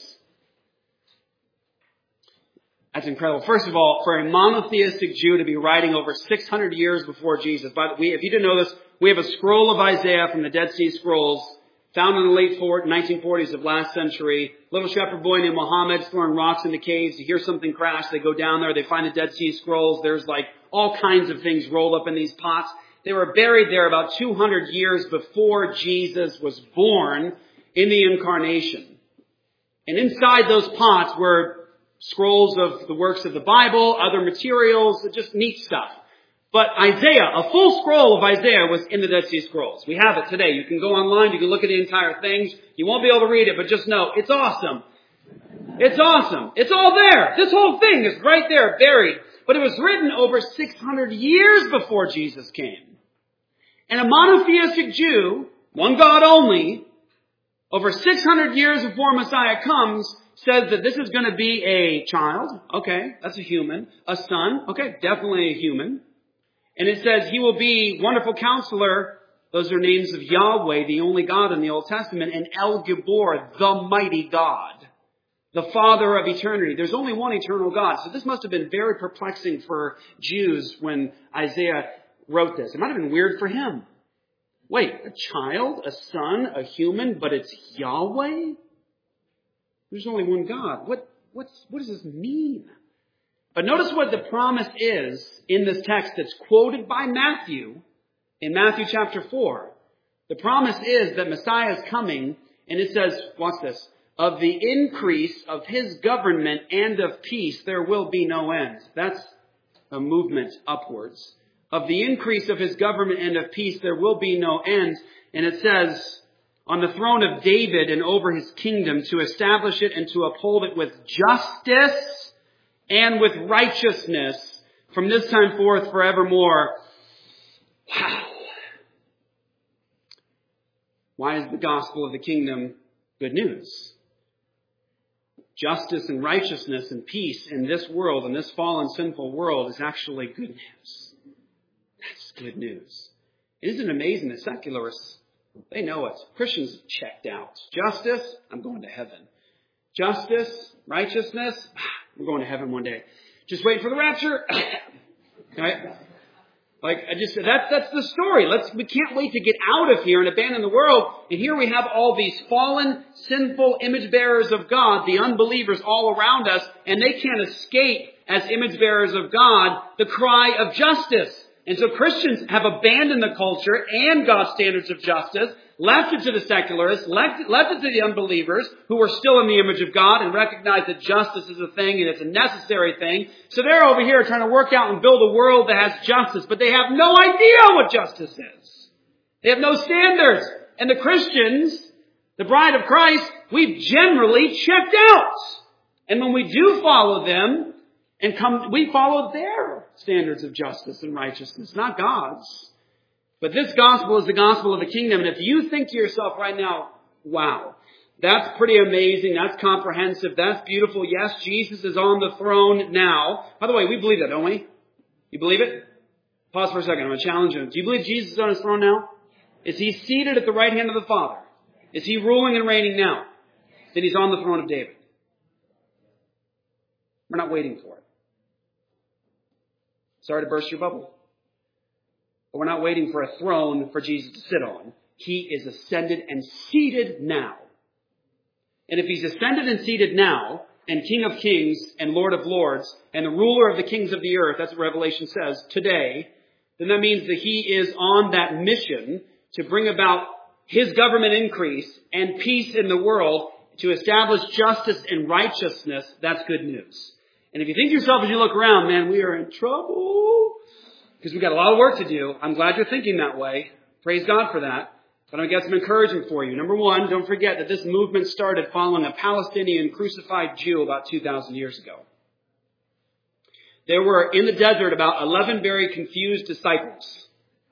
That's incredible. First of all, for a monotheistic Jew to be writing over six hundred years before Jesus. By the way, if you didn't know this, we have a scroll of Isaiah from the Dead Sea Scrolls found in the late nineteen forties of last century. Little shepherd boy named Muhammad throwing rocks into caves. You hear something crash. They go down there. They find the Dead Sea Scrolls. There's like all kinds of things rolled up in these pots. They were buried there about two hundred years before Jesus was born in the incarnation. And inside those pots were scrolls of the works of the Bible, other materials, just neat stuff. But Isaiah, a full scroll of Isaiah was in the Dead Sea Scrolls. We have it today. You can go online, you can look at the entire thing. You won't be able to read it, but just know, it's awesome. It's awesome. It's all there. This whole thing is right there, buried. But it was written over six hundred years before Jesus came. And a monotheistic Jew, one God only, over six hundred years before Messiah comes, says that this is going to be a child. Okay, that's a human. A son. Okay, definitely a human. And it says he will be Wonderful Counselor. Those are names of Yahweh, the only God in the Old Testament. And El Gibor, the mighty God. The Father of eternity. There's only one eternal God. So this must have been very perplexing for Jews when Isaiah wrote this. It might have been weird for him. Wait, a child, a son, a human, but it's Yahweh? There's only one God. What, what's, what does this mean? But notice what the promise is in this text that's quoted by Matthew in Matthew chapter four. The promise is that Messiah is coming, and it says, watch this, of the increase of his government and of peace there will be no end. That's a movement upwards. Of the increase of his government and of peace there will be no end. And it says, on the throne of David and over his kingdom, to establish it and to uphold it with justice and with righteousness from this time forth forevermore. Wow. Why is the gospel of the kingdom good news? Justice and righteousness and peace in this world, in this fallen, sinful world, is actually good news. That's good news. Isn't it amazing that secularists, they know it. Christians have checked out. Justice, I'm going to heaven. Justice, righteousness, I'm going to heaven one day. Just wait for the rapture. Right? Like, I just, that's, that's the story. Let's, we can't wait to get out of here and abandon the world. And here we have all these fallen, sinful image bearers of God, the unbelievers all around us, and they can't escape as image bearers of God the cry of justice. And so Christians have abandoned the culture and God's standards of justice, left it to the secularists, left it, left it to the unbelievers who are still in the image of God and recognize that justice is a thing and it's a necessary thing. So they're over here trying to work out and build a world that has justice, but they have no idea what justice is. They have no standards. And the Christians, the bride of Christ, we've generally checked out. And when we do follow them, and come, we follow their standards of justice and righteousness, not God's. But this gospel is the gospel of the kingdom. And if you think to yourself right now, wow, that's pretty amazing. That's comprehensive. That's beautiful. Yes, Jesus is on the throne now. By the way, we believe that, don't we? You believe it? Pause for a second. I'm going to challenge you. Do you believe Jesus is on his throne now? Is he seated at the right hand of the Father? Is he ruling and reigning now? Then he's on the throne of David. We're not waiting for it. Sorry to burst your bubble. But we're not waiting for a throne for Jesus to sit on. He is ascended and seated now. And if he's ascended and seated now, and King of Kings and Lord of Lords, and the ruler of the kings of the earth, that's what Revelation says, today, then that means that he is on that mission to bring about his government increase and peace in the world, to establish justice and righteousness. That's good news. And if you think to yourself as you look around, man, we are in trouble because we've got a lot of work to do. I'm glad you're thinking that way. Praise God for that. But I've got some encouragement for you. Number one, don't forget that this movement started following a Palestinian crucified Jew about two thousand years ago. There were in the desert about eleven very confused disciples.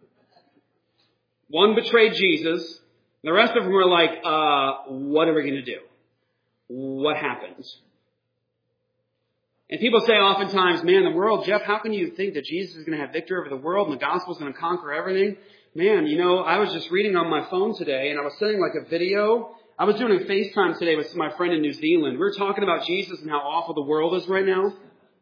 One betrayed Jesus. The rest of them were like, uh, what are we going to do? What happens? And people say oftentimes, man, the world, Jeff, how can you think that Jesus is going to have victory over the world and the gospel is going to conquer everything? Man, you know, I was just reading on my phone today and I was sending like a video. I was doing a FaceTime today with my friend in New Zealand. We were talking about Jesus and how awful the world is right now.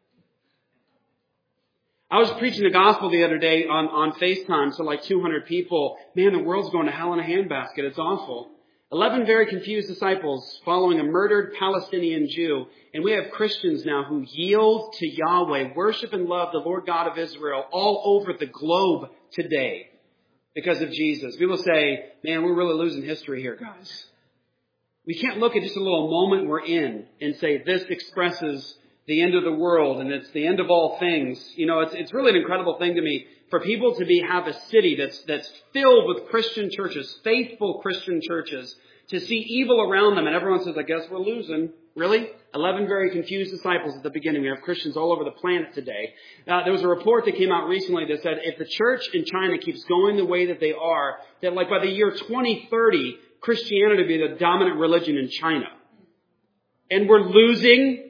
I was preaching the gospel the other day on, on FaceTime to like two hundred people. Man, the world's going to hell in a handbasket. It's awful. Eleven very confused disciples following a murdered Palestinian Jew. And we have Christians now who yield to Yahweh, worship and love the Lord God of Israel all over the globe today because of Jesus. People say, man, we're really losing history here, guys. We can't look at just a little moment we're in and say this expresses the end of the world and it's the end of all things. You know, it's it's really an incredible thing to me for people to be have a city that's that's filled with Christian churches, faithful Christian churches, to see evil around them and everyone says, I guess we're losing. Really? Eleven very confused disciples at the beginning. We have Christians all over the planet today. Uh, there was a report that came out recently that said if the church in China keeps going the way that they are, that like by the year twenty thirty, Christianity will be the dominant religion in China. And we're losing.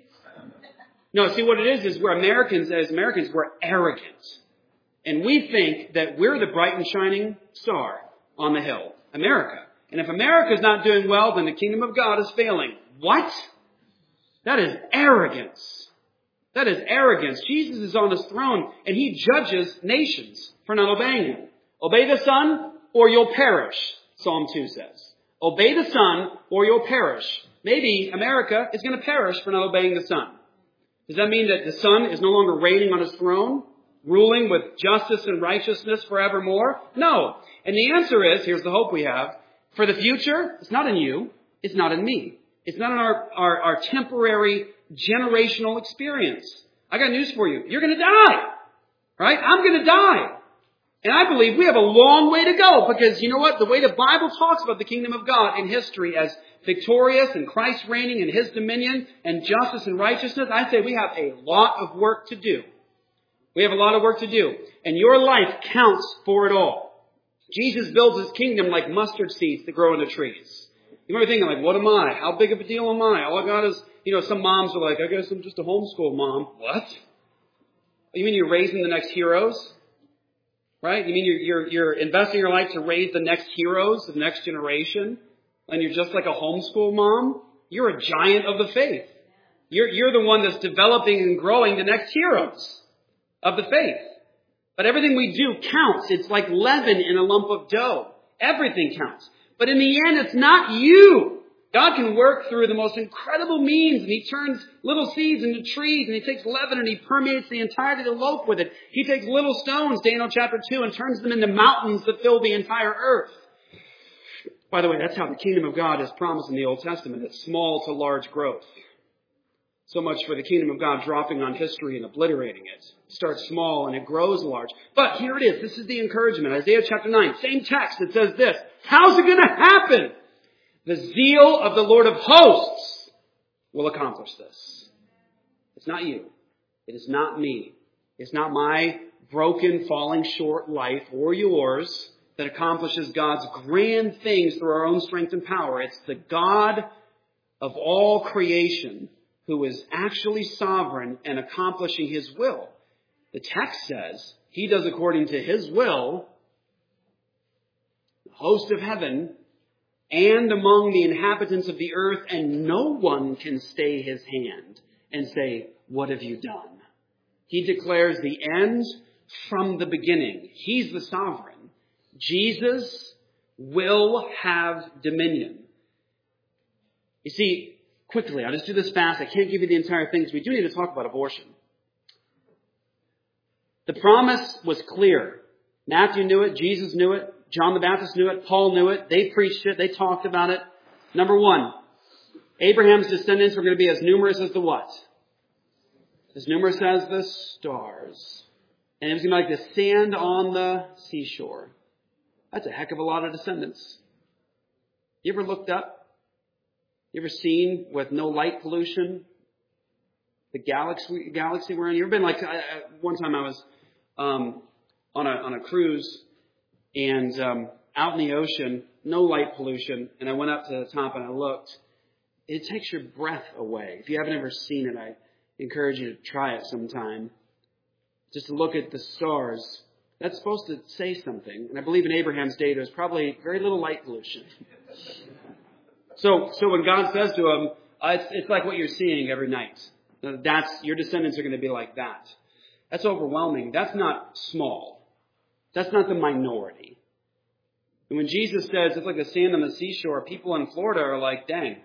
No, see what it is, is we're Americans, as Americans, we're arrogant. And we think that we're the bright and shining star on the hill. America. And if America's not doing well, then the kingdom of God is failing. What? That is arrogance. That is arrogance. Jesus is on his throne and he judges nations for not obeying him. Obey the Son or you'll perish, Psalm two says. Obey the Son or you'll perish. Maybe America is going to perish for not obeying the Son. Does that mean that the Son is no longer reigning on his throne, ruling with justice and righteousness forevermore? No. And the answer is, here's the hope we have, for the future, it's not in you, it's not in me. It's not in our, our, our temporary, generational experience. I got news for you. You're going to die. Right? I'm going to die. And I believe we have a long way to go because you know what? The way the Bible talks about the kingdom of God in history as victorious and Christ reigning in his dominion and justice and righteousness, I say we have a lot of work to do. We have a lot of work to do. And your life counts for it all. Jesus builds his kingdom like mustard seeds that grow in the trees. You might be thinking like, what am I? How big of a deal am I? All I got is, you know, some moms are like, I guess I'm just a homeschool mom. What? You mean you're raising the next heroes? Right? You mean you're, you're, you're investing your life to raise the next heroes, the next generation? And you're just like a homeschool mom? You're a giant of the faith. You're, you're the one that's developing and growing the next heroes of the faith. But everything we do counts. It's like leaven in a lump of dough. Everything counts. But in the end, it's not you. God can work through the most incredible means, and he turns little seeds into trees, and he takes leaven and he permeates the entirety of the loaf with it. He takes little stones, Daniel chapter two, and turns them into mountains that fill the entire earth. By the way, that's how the kingdom of God is promised in the Old Testament. It's small to large growth. So much for the kingdom of God dropping on history and obliterating it. It starts small and it grows large. But here it is. This is the encouragement. Isaiah chapter nine, same text. It says this. How's it going to happen? The zeal of the Lord of hosts will accomplish this. It's not you. It is not me. It's not my broken, falling short life or yours that accomplishes God's grand things through our own strength and power. It's the God of all creation who is actually sovereign and accomplishing his will. The text says he does according to his will, the host of heaven, and among the inhabitants of the earth, and no one can stay his hand and say, what have you done? He declares the end from the beginning. He's the sovereign. Jesus will have dominion. You see, quickly, I'll just do this fast. I can't give you the entire thing, because we do need to talk about abortion. The promise was clear. Matthew knew it. Jesus knew it. John the Baptist knew it. Paul knew it. They preached it. They talked about it. Number one, Abraham's descendants were going to be as numerous as the what? As numerous as the stars. And it was going to be like the sand on the seashore. That's a heck of a lot of descendants. You ever looked up? You ever seen with no light pollution the galaxy galaxy we're in? You ever been like, I, I, one time I was um, on a on a cruise and um, out in the ocean, no light pollution, and I went up to the top and I looked. It takes your breath away. If you haven't ever seen it, I encourage you to try it sometime. Just to look at the stars. That's supposed to say something. And I believe in Abraham's day, there's probably very little light pollution. So, so when God says to him, uh, it's, it's like what you're seeing every night. That's, your descendants are going to be like that. That's overwhelming. That's not small. That's not the minority. And when Jesus says it's like the sand on the seashore, people in Florida are like, dang.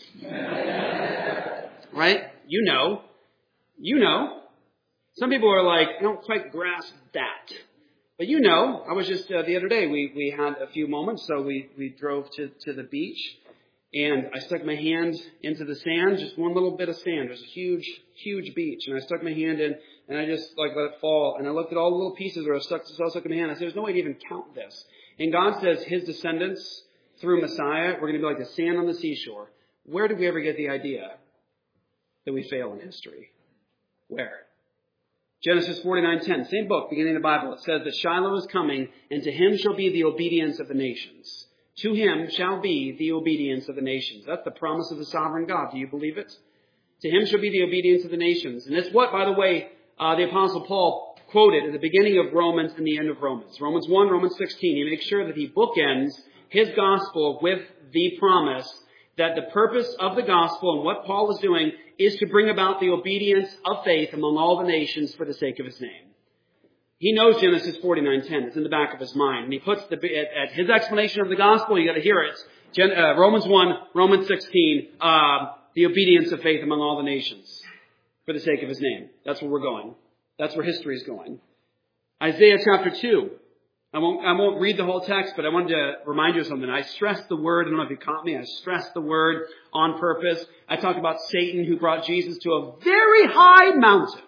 Right? You know. You know. Some people are like, I don't quite grasp that. But you know, I was just, uh, the other day, we, we had a few moments, so we, we drove to, to the beach, and I stuck my hand into the sand, just one little bit of sand. It was a huge, huge beach, and I stuck my hand in, and I just like let it fall, and I looked at all the little pieces where I stuck, so I stuck in my hand. I said, there's no way to even count this. And God says his descendants, through Messiah, we're going to be like the sand on the seashore. Where did we ever get the idea that we fail in history? Where? Genesis forty-nine ten, same book, beginning of the Bible. It says that Shiloh is coming, and to him shall be the obedience of the nations. To him shall be the obedience of the nations. That's the promise of the sovereign God. Do you believe it? To him shall be the obedience of the nations. And it's what, by the way, uh, the Apostle Paul quoted at the beginning of Romans and the end of Romans. Romans one, Romans sixteen. He makes sure that he bookends his gospel with the promise that the purpose of the gospel and what Paul is doing is to bring about the obedience of faith among all the nations for the sake of his name. He knows Genesis forty-nine ten. It's in the back of his mind. And he puts the, at, at his explanation of the gospel, you got to hear it. Gen, uh, Romans one, Romans sixteen, uh, the obedience of faith among all the nations for the sake of his name. That's where we're going. That's where history is going. Isaiah chapter two. I won't, I won't read the whole text, but I wanted to remind you of something. I stressed the word. I don't know if you caught me. I stressed the word on purpose. I talked about Satan who brought Jesus to a very high mountain.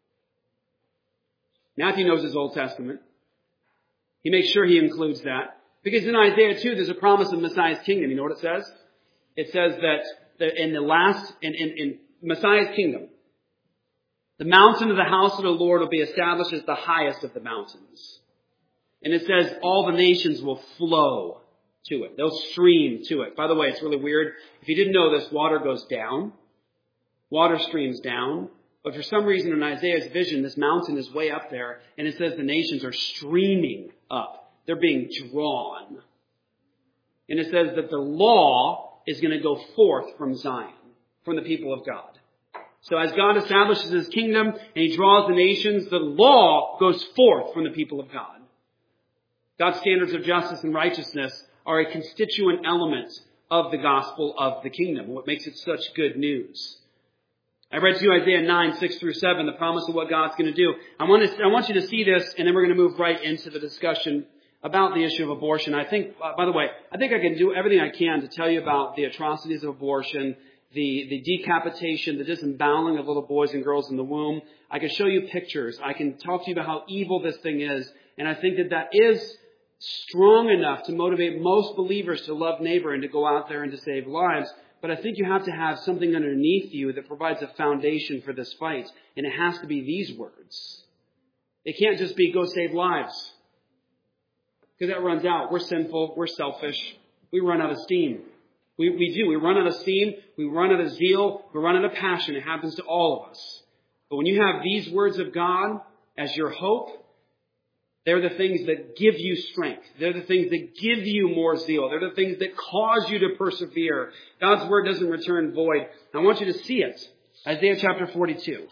Matthew knows his Old Testament. He makes sure he includes that. Because in Isaiah two, there's a promise of Messiah's kingdom. You know what it says? It says that the, in the last, in, in, in Messiah's kingdom, the mountain of the house of the Lord will be established as the highest of the mountains. And it says all the nations will flow to it. They'll stream to it. By the way, it's really weird. If you didn't know this, water goes down. Water streams down. But for some reason in Isaiah's vision, this mountain is way up there. And it says the nations are streaming up. They're being drawn. And it says that the law is going to go forth from Zion, from the people of God. So as God establishes his kingdom and he draws the nations, the law goes forth from the people of God. God's standards of justice and righteousness are a constituent element of the gospel of the kingdom, what makes it such good news. I read to you Isaiah nine, six through seven, the promise of what God's going to do. I want, to, I want you to see this, and then we're going to move right into the discussion about the issue of abortion. I think, uh, by the way, I think I can do everything I can to tell you about the atrocities of abortion, the, the decapitation, the disemboweling of little boys and girls in the womb. I can show you pictures. I can talk to you about how evil this thing is, and I think that that is strong enough to motivate most believers to love neighbor and to go out there and to save lives. But I think you have to have something underneath you that provides a foundation for this fight. And it has to be these words. It can't just be go save lives. Because that runs out. We're sinful. We're selfish. We run out of steam. We, we do. We run out of steam. We run out of zeal. We run out of passion. It happens to all of us. But when you have these words of God as your hope, they're the things that give you strength. They're the things that give you more zeal. They're the things that cause you to persevere. God's word doesn't return void. I want you to see it. Isaiah chapter forty-two.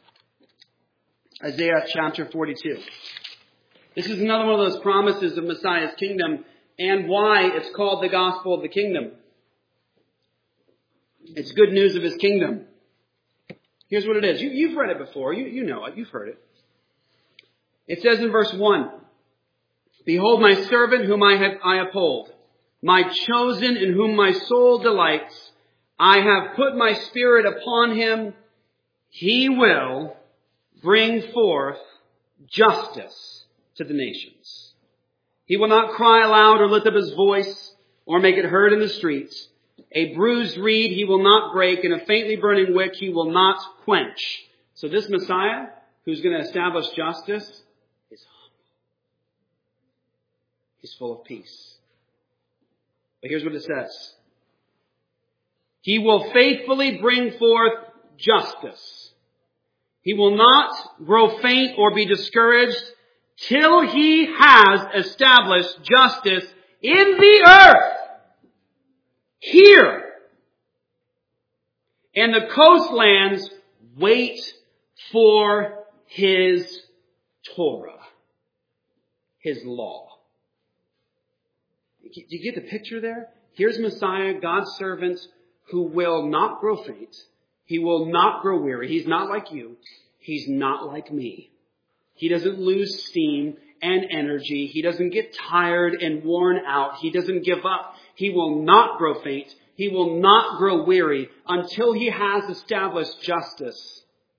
Isaiah chapter forty-two. This is another one of those promises of Messiah's kingdom and why it's called the gospel of the kingdom. It's good news of his kingdom. Here's what it is. You, you've read it before. You, you know it. You've heard it. It says in verse one, behold my servant whom I, have, I uphold, my chosen in whom my soul delights. I have put my spirit upon him. He will bring forth justice to the nations. He will not cry aloud or lift up his voice or make it heard in the streets. A bruised reed he will not break, and a faintly burning wick he will not quench. So this Messiah, who's going to establish justice, is humble. He's full of peace. But here's what it says. He will faithfully bring forth justice He will not grow faint or be discouraged till he has established justice in the earth. Here. And the coastlands wait for his Torah, his law. Do you get the picture there? Here's Messiah, God's servant, who will not grow faint. He will not grow weary. He's not like you. He's not like me. He doesn't lose steam and energy. He doesn't get tired and worn out. He doesn't give up. He will not grow faint. He will not grow weary until he has established justice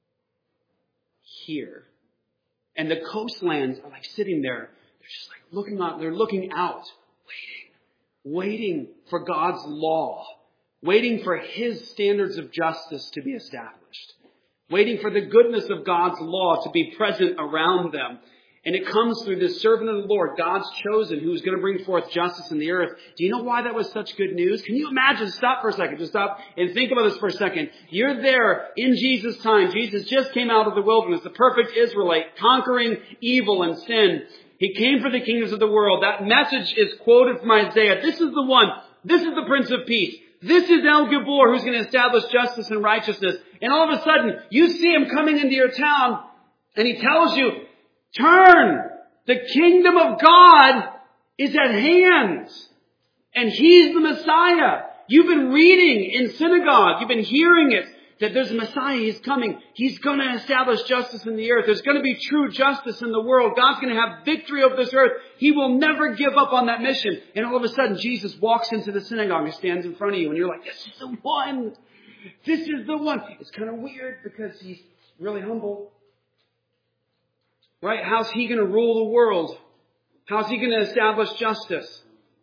here. And the coastlands are like sitting there. They're just like looking out. They're looking out, waiting, waiting for God's law, waiting for his standards of justice to be established, waiting for the goodness of God's law to be present around them. And it comes through this servant of the Lord, God's chosen, who's going to bring forth justice in the earth. Do you know why that was such good news? Can you imagine? Stop for a second. Just stop and think about this for a second. You're there in Jesus' time. Jesus just came out of the wilderness, the perfect Israelite, conquering evil and sin. He came for the kingdoms of the world. That message is quoted from Isaiah. This is the one. This is the Prince of Peace. This is El Gibor, who's going to establish justice and righteousness. And all of a sudden, you see him coming into your town, and he tells you, turn! The kingdom of God is at hand. And he's the Messiah. You've been reading in synagogue. You've been hearing it. That there's a Messiah. He's coming. He's going to establish justice in the earth. There's going to be true justice in the world. God's going to have victory over this earth. He will never give up on that mission. And all of a sudden, Jesus walks into the synagogue and stands in front of you. And you're like, this is the one. This is the one. It's kind of weird because he's really humble. Right? How's he going to rule the world? How's he going to establish justice?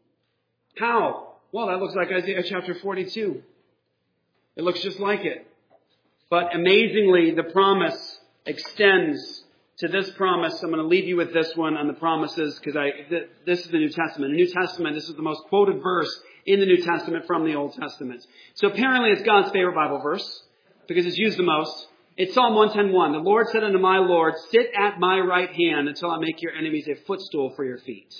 How? Well, that looks like Isaiah chapter forty-two. It looks just like it. But amazingly, the promise extends to this promise. I'm going to leave you with this one on the promises because I th- this is the New Testament. The New Testament, this is the most quoted verse in the New Testament from the Old Testament. So apparently it's God's favorite Bible verse because it's used the most. It's Psalm one ten one. The Lord said unto my Lord, sit at my right hand until I make your enemies a footstool for your feet.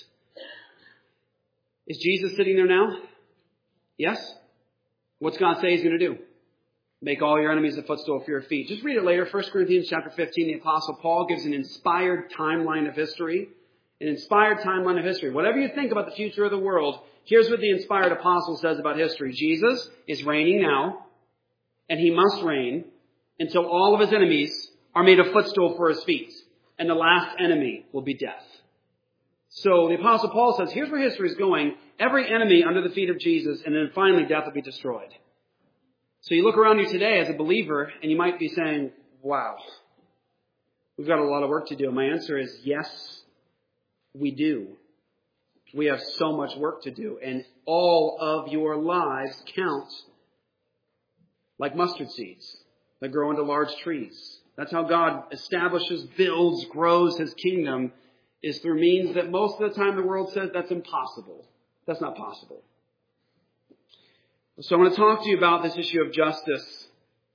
Is Jesus sitting there now? Yes? What's God say he's going to do? Make all your enemies a footstool for your feet. Just read it later. First Corinthians chapter fifteen, the Apostle Paul gives an inspired timeline of history. An inspired timeline of history. Whatever you think about the future of the world, here's what the inspired apostle says about history. Jesus is reigning now, and he must reign until all of his enemies are made a footstool for his feet. And the last enemy will be death. So the Apostle Paul says, here's where history is going. Every enemy under the feet of Jesus, and then finally death will be destroyed. So you look around you today as a believer, and you might be saying, wow, we've got a lot of work to do. And my answer is, yes, we do. We have so much work to do. And all of your lives count like mustard seeds that grow into large trees. That's how God establishes, builds, grows his kingdom, is through means that most of the time the world says that's impossible. That's not possible. So I want to talk to you about this issue of justice.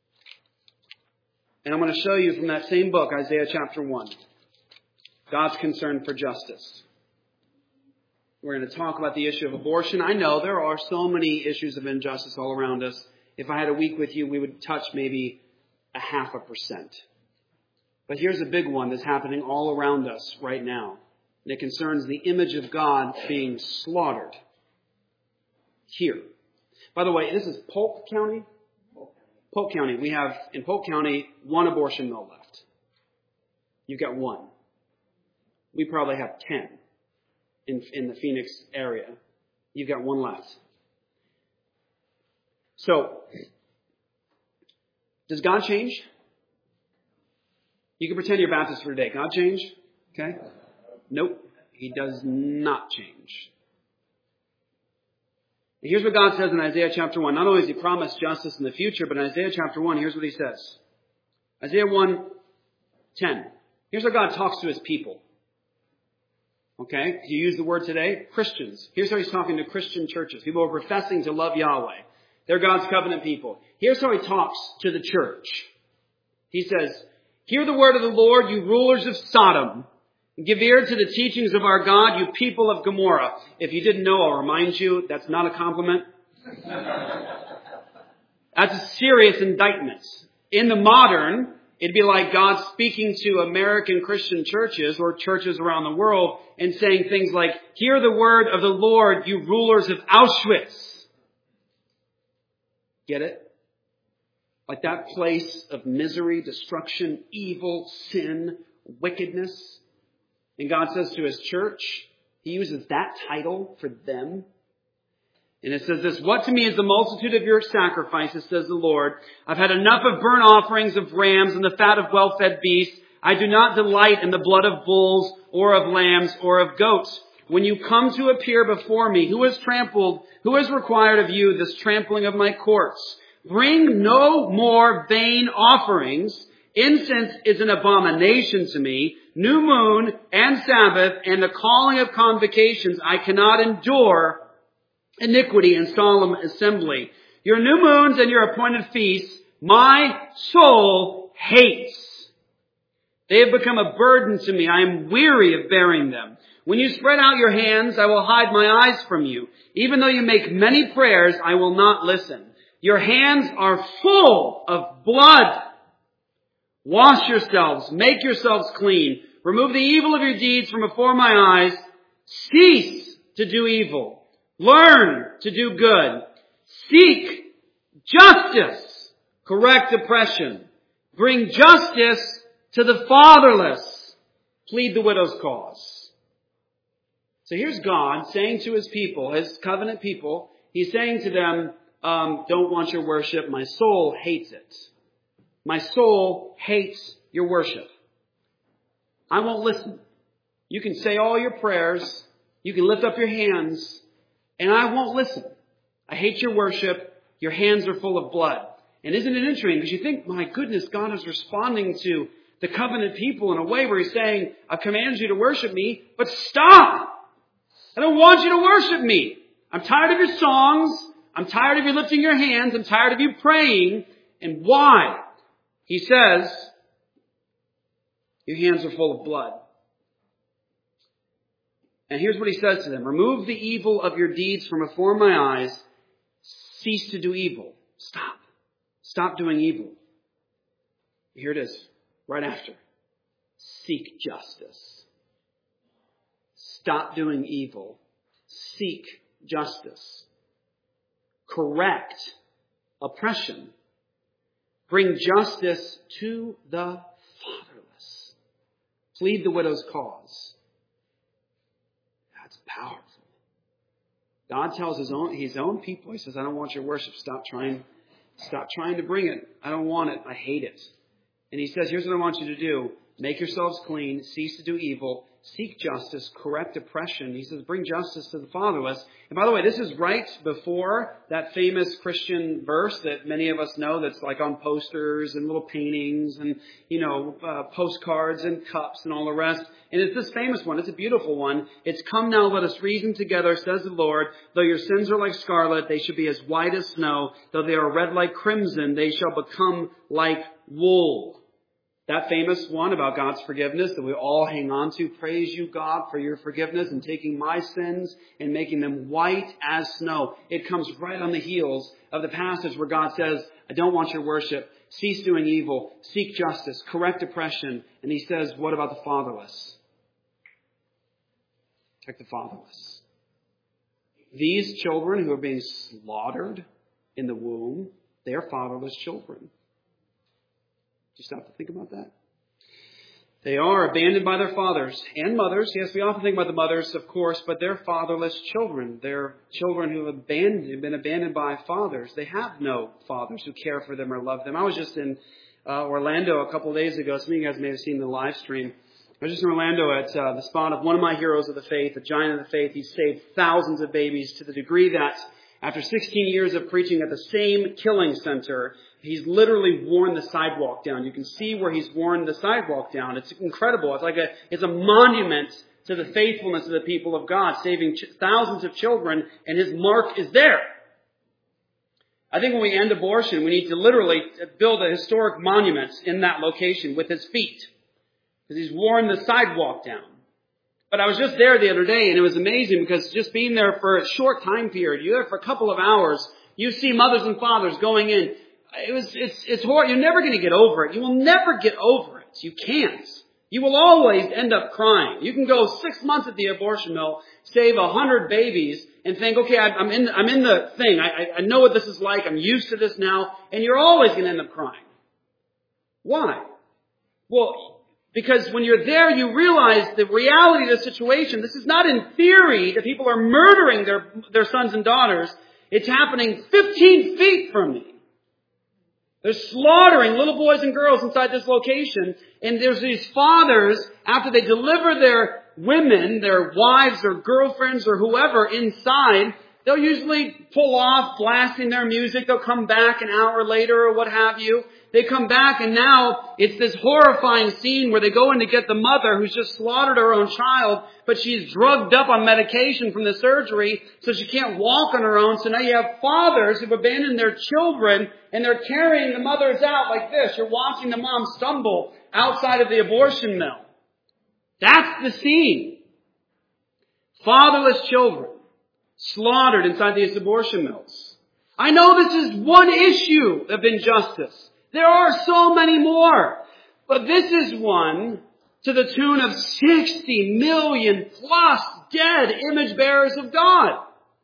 And I'm going to show you from that same book, Isaiah chapter one, God's concern for justice. We're going to talk about the issue of abortion. I know there are so many issues of injustice all around us. If I had a week with you, we would touch maybe a half a percent. But here's a big one that's happening all around us right now. And it concerns the image of God being slaughtered here. By the way, this is Polk County. Polk County. We have, in Polk County, one abortion mill left. You've got one. We probably have ten in, in the Phoenix area. You've got one left. So, does God change? You can pretend you're Baptist for today. God change? Okay? Nope. He does not change. And here's what God says in Isaiah chapter one. Not only does he promise justice in the future, but in Isaiah chapter one, here's what he says. Isaiah one ten. Here's how God talks to his people. Okay? You use the word today, Christians. Here's how he's talking to Christian churches. People who are professing to love Yahweh. They're God's covenant people. Here's how he talks to the church. He says, Hear the word of the Lord, you rulers of Sodom. And give ear to the teachings of our God, you people of Gomorrah. If you didn't know, I'll remind you, that's not a compliment. That's a serious indictment. In the modern, it'd be like God speaking to American Christian churches or churches around the world and saying things like, hear the word of the Lord, you rulers of Auschwitz. Get it? Like that place of misery, destruction, evil, sin, wickedness. And God says to his church, he uses that title for them. And it says this, what to me is the multitude of your sacrifices, says the Lord. I've had enough of burnt offerings of rams and the fat of well-fed beasts. I do not delight in the blood of bulls or of lambs or of goats. When you come to appear before me, who has trampled, who has required of you this trampling of my courts? Bring no more vain offerings. Incense is an abomination to me. New moon and Sabbath and the calling of convocations I cannot endure. Iniquity and solemn assembly. Your new moons and your appointed feasts, my soul hates. They have become a burden to me. I am weary of bearing them. When you spread out your hands, I will hide my eyes from you. Even though you make many prayers, I will not listen. Your hands are full of blood. Wash yourselves. Make yourselves clean. Remove the evil of your deeds from before my eyes. Cease to do evil. Learn to do good. Seek justice. Correct oppression. Bring justice to the fatherless. Plead the widow's cause. So here's God saying to his people, his covenant people, he's saying to them, um, don't want your worship. My soul hates it. My soul hates your worship. I won't listen. You can say all your prayers. You can lift up your hands. And I won't listen. I hate your worship. Your hands are full of blood. And isn't it interesting? Because you think, my goodness, God is responding to the covenant people in a way where he's saying, I've commanded you to worship me, but stop! I don't want you to worship me. I'm tired of your songs. I'm tired of you lifting your hands. I'm tired of you praying. And why? He says, your hands are full of blood. And here's what he says to them. Remove the evil of your deeds from before my eyes. Cease to do evil. Stop. Stop doing evil. Here it is. Right after. Seek justice. Stop doing evil. Seek justice. Correct oppression. Bring justice to the fatherless. Plead the widow's cause. That's powerful. God tells his own, his own people, he says, I don't want your worship. Stop trying, stop trying to bring it. I don't want it. I hate it. And he says, here's what I want you to do. Make yourselves clean. Cease to do evil. Seek justice. Correct oppression. He says, bring justice to the fatherless. And by the way, this is right before that famous Christian verse that many of us know that's like on posters and little paintings and, you know, uh, postcards and cups and all the rest. And it's this famous one. It's a beautiful one. It's, come now, let us reason together, says the Lord. Though your sins are like scarlet, they should be as white as snow. Though they are red like crimson, they shall become like wool. That famous one about God's forgiveness that we all hang on to. Praise you, God, for your forgiveness and taking my sins and making them white as snow. It comes right on the heels of the passage where God says, I don't want your worship. Cease doing evil. Seek justice. Correct oppression. And he says, what about the fatherless? Protect the fatherless. These children who are being slaughtered in the womb, they are fatherless children. Do you stop to think about that? They are abandoned by their fathers and mothers. Yes, we often think about the mothers, of course, but they're fatherless children. They're children who have abandoned, been abandoned by fathers. They have no fathers who care for them or love them. I was just in uh, Orlando a couple of days ago. Some of you guys may have seen the live stream. I was just in Orlando at uh, the spot of one of my heroes of the faith, a giant of the faith. He's saved thousands of babies to the degree that after sixteen years of preaching at the same killing center, he's literally worn the sidewalk down. You can see where he's worn the sidewalk down. It's incredible. It's like a, it's a monument to the faithfulness of the people of God, saving ch- thousands of children, and his mark is there. I think when we end abortion, we need to literally build a historic monument in that location with his feet. Because he's worn the sidewalk down. But I was just there the other day, and it was amazing because just being there for a short time period, you're there for a couple of hours, you see mothers and fathers going in. It was, it's, it's horrible. You're never going to get over it. You will never get over it. You can't. You will always end up crying. You can go six months at the abortion mill, save a hundred babies, and think, okay, I'm in, I'm in the thing. I, I know what this is like. I'm used to this now. And you're always going to end up crying. Why? Well, because when you're there, you realize the reality of the situation. This is not in theory that people are murdering their, their sons and daughters. It's happening fifteen feet from me. They're slaughtering little boys and girls inside this location. And there's these fathers, after they deliver their women, their wives or girlfriends or whoever inside, they'll usually pull off blasting their music. They'll come back an hour later or what have you. They come back and now it's this horrifying scene where they go in to get the mother who's just slaughtered her own child, but she's drugged up on medication from the surgery, so she can't walk on her own. So now you have fathers who've abandoned their children and they're carrying the mothers out like this. You're watching the mom stumble outside of the abortion mill. That's the scene. Fatherless children slaughtered inside these abortion mills. I know this is one issue of injustice. There are so many more. But this is one to the tune of sixty million plus dead image bearers of God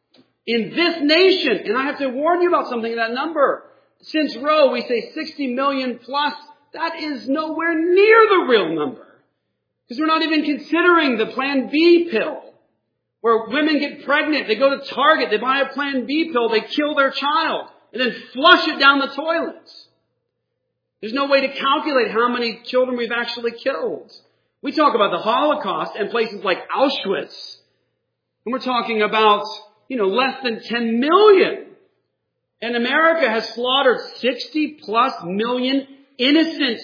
in this nation. And I have to warn you about something, that number. Since Roe, we say sixty million plus. That is nowhere near the real number. Because we're not even considering the Plan B pill. Where women get pregnant, they go to Target, they buy a Plan B pill, they kill their child, and then flush it down the toilets. There's no way to calculate how many children we've actually killed. We talk about the Holocaust and places like Auschwitz. And we're talking about, you know, less than ten million. And America has slaughtered sixty plus million innocent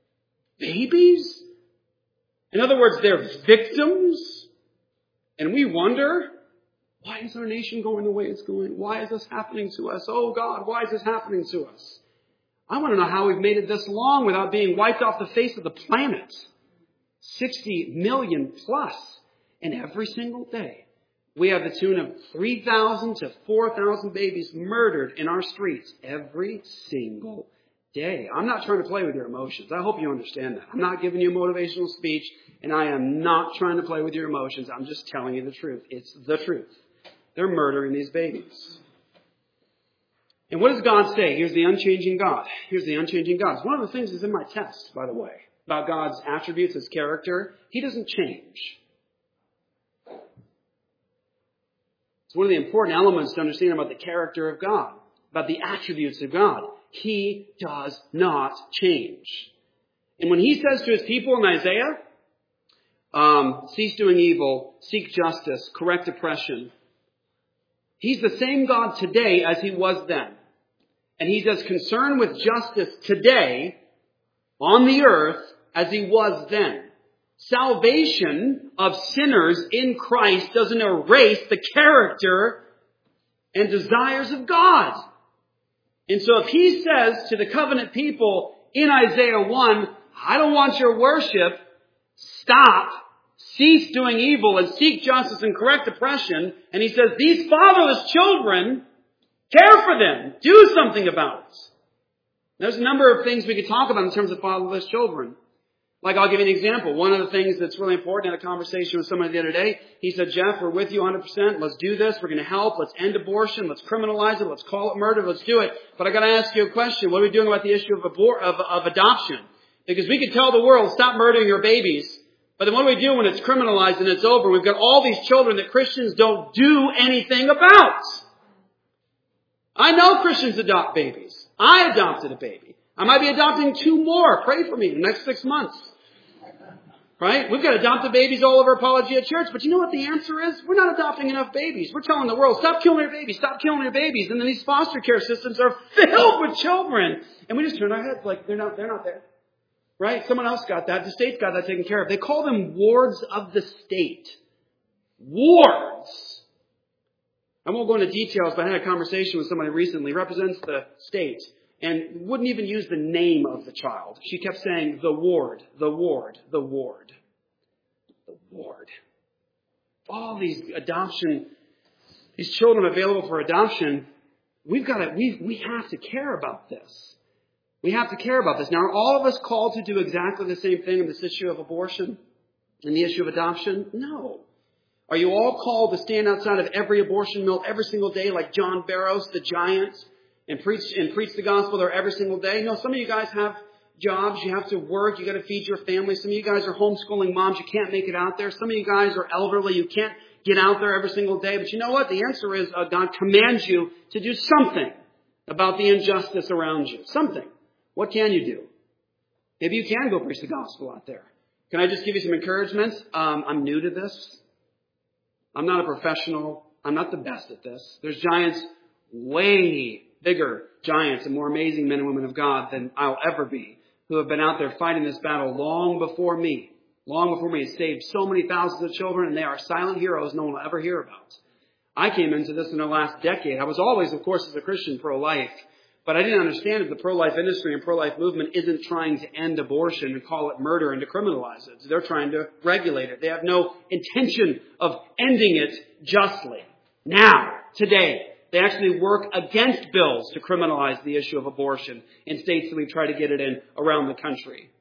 babies. In other words, they're victims. And we wonder, why is our nation going the way it's going? Why is this happening to us? Oh God, why is this happening to us? I want to know how we've made it this long without being wiped off the face of the planet. sixty million plus. And every single day, we have the tune of three thousand to four thousand babies murdered in our streets every single day. I'm not trying to play with your emotions. I hope you understand that. I'm not giving you a motivational speech, and I am not trying to play with your emotions. I'm just telling you the truth. It's the truth. They're murdering these babies. And what does God say? Here's the unchanging God. Here's the unchanging God. It's one of the things that's in my test, by the way, about God's attributes, His character. He doesn't change. It's one of the important elements to understand about the character of God, about the attributes of God. He does not change. And when He says to His people in Isaiah, um, cease doing evil, seek justice, correct oppression, He's the same God today as He was then. And He's as concerned with justice today on the earth as He was then. Salvation of sinners in Christ doesn't erase the character and desires of God. And so if He says to the covenant people in Isaiah one, I don't want your worship, stop, cease doing evil and seek justice and correct oppression. And He says, these fatherless children, care for them. Do something about it. There's a number of things we could talk about in terms of fatherless children. Like, I'll give you an example. One of the things that's really important, I had a conversation with somebody the other day. He said, Jeff, we're with you one hundred percent. Let's do this. We're going to help. Let's end abortion. Let's criminalize it. Let's call it murder. Let's do it. But I got to ask you a question. What are we doing about the issue of, abor- of, of adoption? Because we could tell the world, stop murdering your babies. But then what do we do when it's criminalized and it's over? We've got all these children that Christians don't do anything about. I know Christians adopt babies. I adopted a baby. I might be adopting two more. Pray for me in the next six months. Right? We've got adopted babies all over Apologia Church. But you know what the answer is? We're not adopting enough babies. We're telling the world, stop killing your babies. Stop killing your babies. And then these foster care systems are filled with children. And we just turn our heads like they're not, they're not there. Right? Someone else got that. The state's got that taken care of. They call them wards of the state. Wards. I won't go into details, but I had a conversation with somebody recently, represents the state, and wouldn't even use the name of the child. She kept saying, the ward, the ward, the ward, the ward. All these adoption, these children available for adoption, we've got to, we we have to care about this. We have to care about this. Now, are all of us called to do exactly the same thing in this issue of abortion and the issue of adoption? No. Are you all called to stand outside of every abortion mill every single day like John Barrows, the giant, and preach and preach the gospel there every single day? No, some of you guys have jobs. You have to work. You got to feed your family. Some of you guys are homeschooling moms. You can't make it out there. Some of you guys are elderly. You can't get out there every single day. But you know what? The answer is uh, God commands you to do something about the injustice around you. Something. What can you do? Maybe you can go preach the gospel out there. Can I just give you some encouragement? Um, I'm new to this. I'm not a professional. I'm not the best at this. There's giants, way bigger giants and more amazing men and women of God than I'll ever be, who have been out there fighting this battle long before me. Long before me. Saved so many thousands of children, and they are silent heroes no one will ever hear about. I came into this in the last decade. I was always, of course, as a Christian, pro-life. But I didn't understand that the pro-life industry and pro-life movement isn't trying to end abortion and call it murder and to criminalize it. They're trying to regulate it. They have no intention of ending it justly. Now, today, they actually work against bills to criminalize the issue of abortion in states that we try to get it in around the country.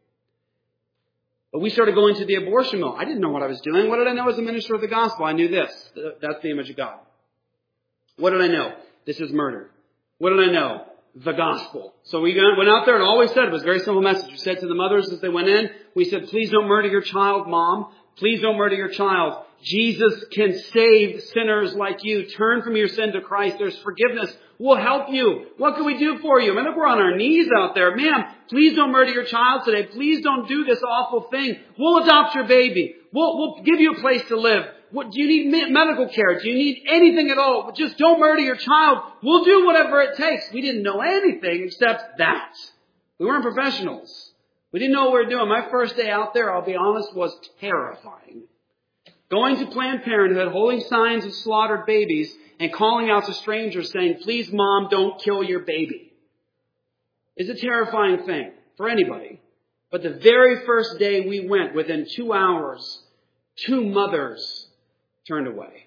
But we started going to the abortion mill. I didn't know what I was doing. What did I know as a minister of the gospel? I knew this. That's the image of God. What did I know? This is murder. What did I know? The gospel. So we went out there and all we said was a very simple message. We said to the mothers as they went in, we said, please don't murder your child, Mom. Please don't murder your child. Jesus can save sinners like you. Turn from your sin to Christ. There's forgiveness. We'll help you. What can we do for you? Man, look, we're on our knees out there. Ma'am, please don't murder your child today. Please don't do this awful thing. We'll adopt your baby. We'll, we'll give you a place to live. What, do you need medical care? Do you need anything at all? Just don't murder your child. We'll do whatever it takes. We didn't know anything except that. We weren't professionals. We didn't know what we were doing. My first day out there, I'll be honest, was terrifying. Going to Planned Parenthood, holding signs of slaughtered babies, and calling out to strangers saying, please, Mom, don't kill your baby, is a terrifying thing for anybody. But the very first day we went, within two hours, two mothers turned away.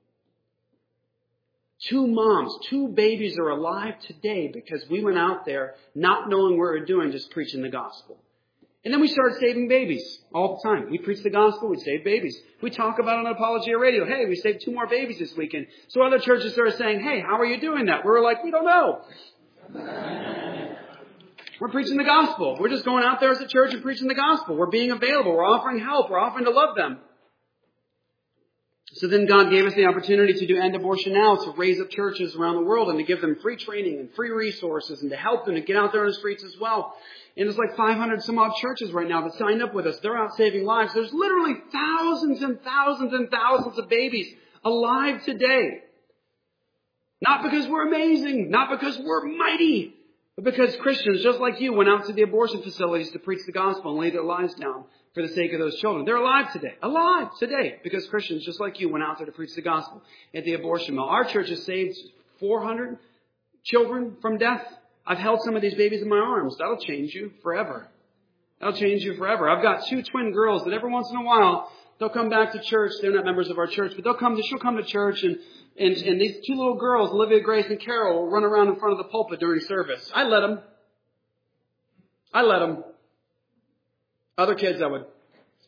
Two moms, two babies are alive today because we went out there not knowing what we were doing, just preaching the gospel. And then we started saving babies all the time. We preach the gospel, we save babies. We talk about it on Apologia Radio. Hey, we saved two more babies this weekend. So other churches started saying, hey, how are you doing that? We were like, we don't know. We're preaching the gospel. We're just going out there as a church and preaching the gospel. We're being available. We're offering help. We're offering to love them. So then God gave us the opportunity to do End Abortion Now, to raise up churches around the world and to give them free training and free resources and to help them to get out there on the streets as well. And there's like five hundred some odd churches right now that signed up with us. They're out saving lives. There's literally thousands and thousands and thousands of babies alive today. Not because we're amazing, not because we're mighty, but because Christians, just like you, went out to the abortion facilities to preach the gospel and lay their lives down for the sake of those children. They're alive today. Alive today. Because Christians, just like you, went out there to preach the gospel at the abortion mill. Our church has saved four hundred children from death. I've held some of these babies in my arms. That'll change you forever. That'll change you forever. I've got two twin girls that every once in a while, they'll come back to church. They're not members of our church, but they'll come to, she'll come to church and, and, and these two little girls, Olivia, Grace, and Carol, will run around in front of the pulpit during service. I let them. I let them. Other kids, I would.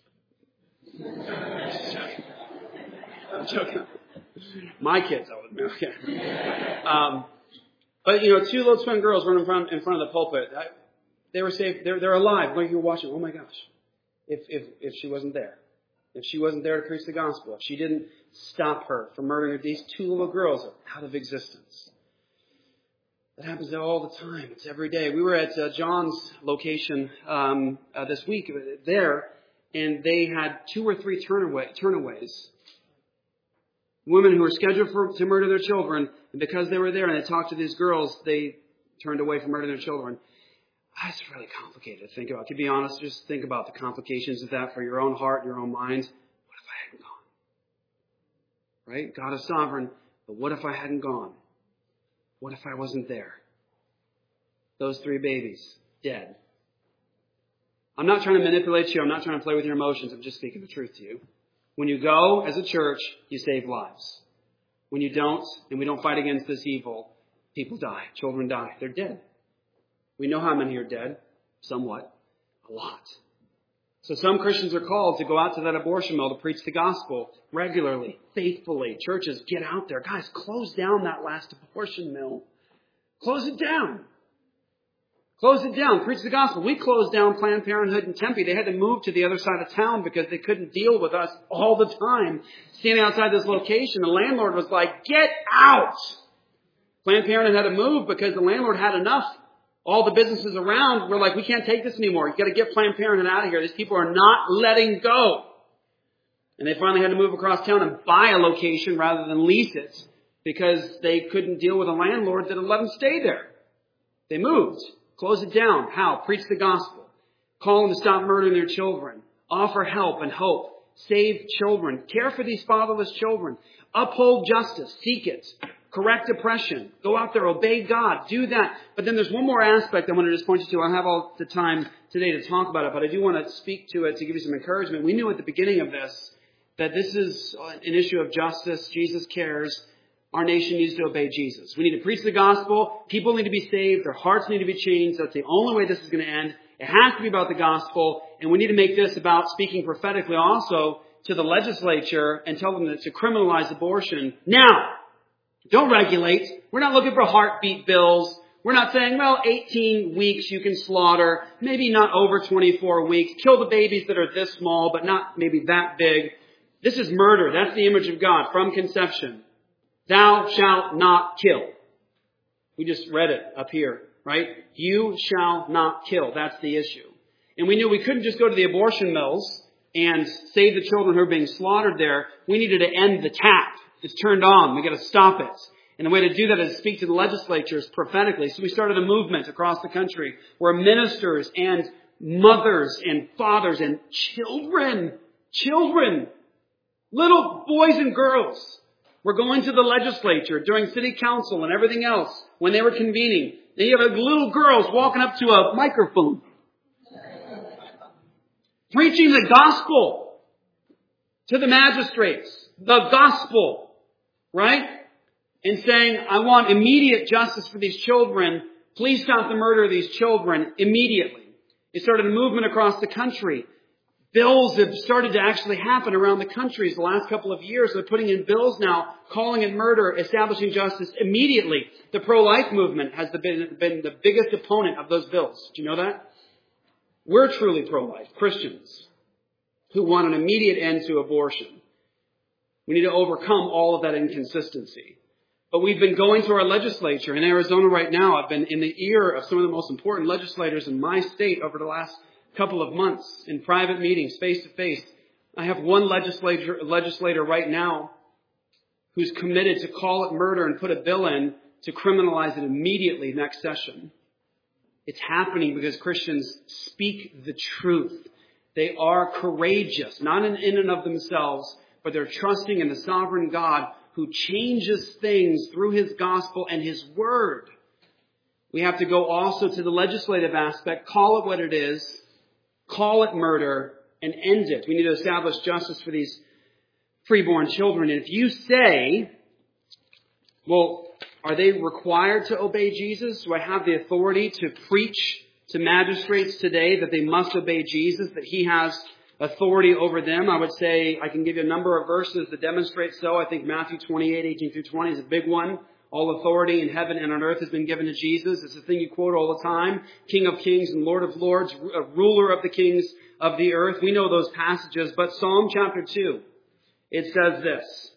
I'm joking. My kids, I would. Okay. Um, but you know, two little twin girls run in front in front of the pulpit. I, they were safe. They're they're alive. Like you're watching. Oh my gosh! If if if she wasn't there, if she wasn't there to preach the gospel, if she didn't stop her from murdering these two little girls out of existence. That happens all the time. It's every day. We were at uh, John's location um, uh, this week there, and they had two or three turnaway, turnaways. Women who were scheduled for, to murder their children, and because they were there and they talked to these girls, they turned away from murdering their children. That's really complicated to think about. To be honest, just think about the complications of that for your own heart, your own mind. What if I hadn't gone? Right? God is sovereign. But what if I hadn't gone? What if I wasn't there? Those three babies, dead. I'm not trying to manipulate you. I'm not trying to play with your emotions. I'm just speaking the truth to you. When you go as a church, you save lives. When you don't, and we don't fight against this evil, people die. Children die. They're dead. We know how many are dead. Somewhat. A lot. So some Christians are called to go out to that abortion mill to preach the gospel regularly, faithfully. Churches, get out there. Guys, close down that last abortion mill. Close it down. Close it down. Preach the gospel. We closed down Planned Parenthood in Tempe. They had to move to the other side of town because they couldn't deal with us all the time standing outside this location. The landlord was like, get out! Planned Parenthood had to move because the landlord had enough. All the businesses around were like, we can't take this anymore. You've got to get Planned Parenthood out of here. These people are not letting go. And they finally had to move across town and buy a location rather than lease it because they couldn't deal with a landlord that would let them stay there. They moved. Close it down. How? Preach the gospel. Call them to stop murdering their children. Offer help and hope. Save children. Care for these fatherless children. Uphold justice. Seek it. Correct oppression. Go out there. Obey God. Do that. But then there's one more aspect I want to just point you to. I don't have all the time today to talk about it, but I do want to speak to it to give you some encouragement. We knew at the beginning of this that this is an issue of justice. Jesus cares. Our nation needs to obey Jesus. We need to preach the gospel. People need to be saved. Their hearts need to be changed. That's the only way this is going to end. It has to be about the gospel. And we need to make this about speaking prophetically also to the legislature and tell them that to criminalize abortion. Now, don't regulate. We're not looking for heartbeat bills. We're not saying, well, eighteen weeks you can slaughter. Maybe not over twenty-four weeks. Kill the babies that are this small, but not maybe that big. This is murder. That's the image of God from conception. Thou shalt not kill. We just read it up here, right? You shall not kill. That's the issue. And we knew we couldn't just go to the abortion mills and save the children who are being slaughtered there. We needed to end the tap. It's turned on. We got to stop it. And the way to do that is speak to the legislatures prophetically. So we started a movement across the country where ministers and mothers and fathers and children, children, little boys and girls, we're going to the legislature during city council and everything else when they were convening. And you have little girls walking up to a microphone, preaching the gospel to the magistrates, the gospel, right? And saying, I want immediate justice for these children. Please stop the murder of these children immediately. It started a movement across the country. Bills have started to actually happen around the country the last couple of years. They're putting in bills now, calling it murder, establishing justice immediately. The pro-life movement has been, been the biggest opponent of those bills. Do you know that? We're truly pro-life, Christians, who want an immediate end to abortion. We need to overcome all of that inconsistency. But we've been going to our legislature in Arizona right now. I've been in the ear of some of the most important legislators in my state over the last couple of months in private meetings, face to face. I have one legislator, legislator right now who's committed to call it murder and put a bill in to criminalize it immediately next session. It's happening because Christians speak the truth. They are courageous, not in, in and of themselves, but they're trusting in the sovereign God who changes things through His gospel and His word. We have to go also to the legislative aspect, call it what it is, call it murder, and end it. We need to establish justice for these freeborn children. And if you say, well, are they required to obey Jesus? Do I have the authority to preach to magistrates today that they must obey Jesus, that He has authority over them? I would say I can give you a number of verses that demonstrate so. I think Matthew twenty-eight, eighteen through twenty is a big one. All authority in heaven and on earth has been given to Jesus. It's a thing you quote all the time. King of kings and Lord of lords, ruler of the kings of the earth. We know those passages, but Psalm chapter two, it says this.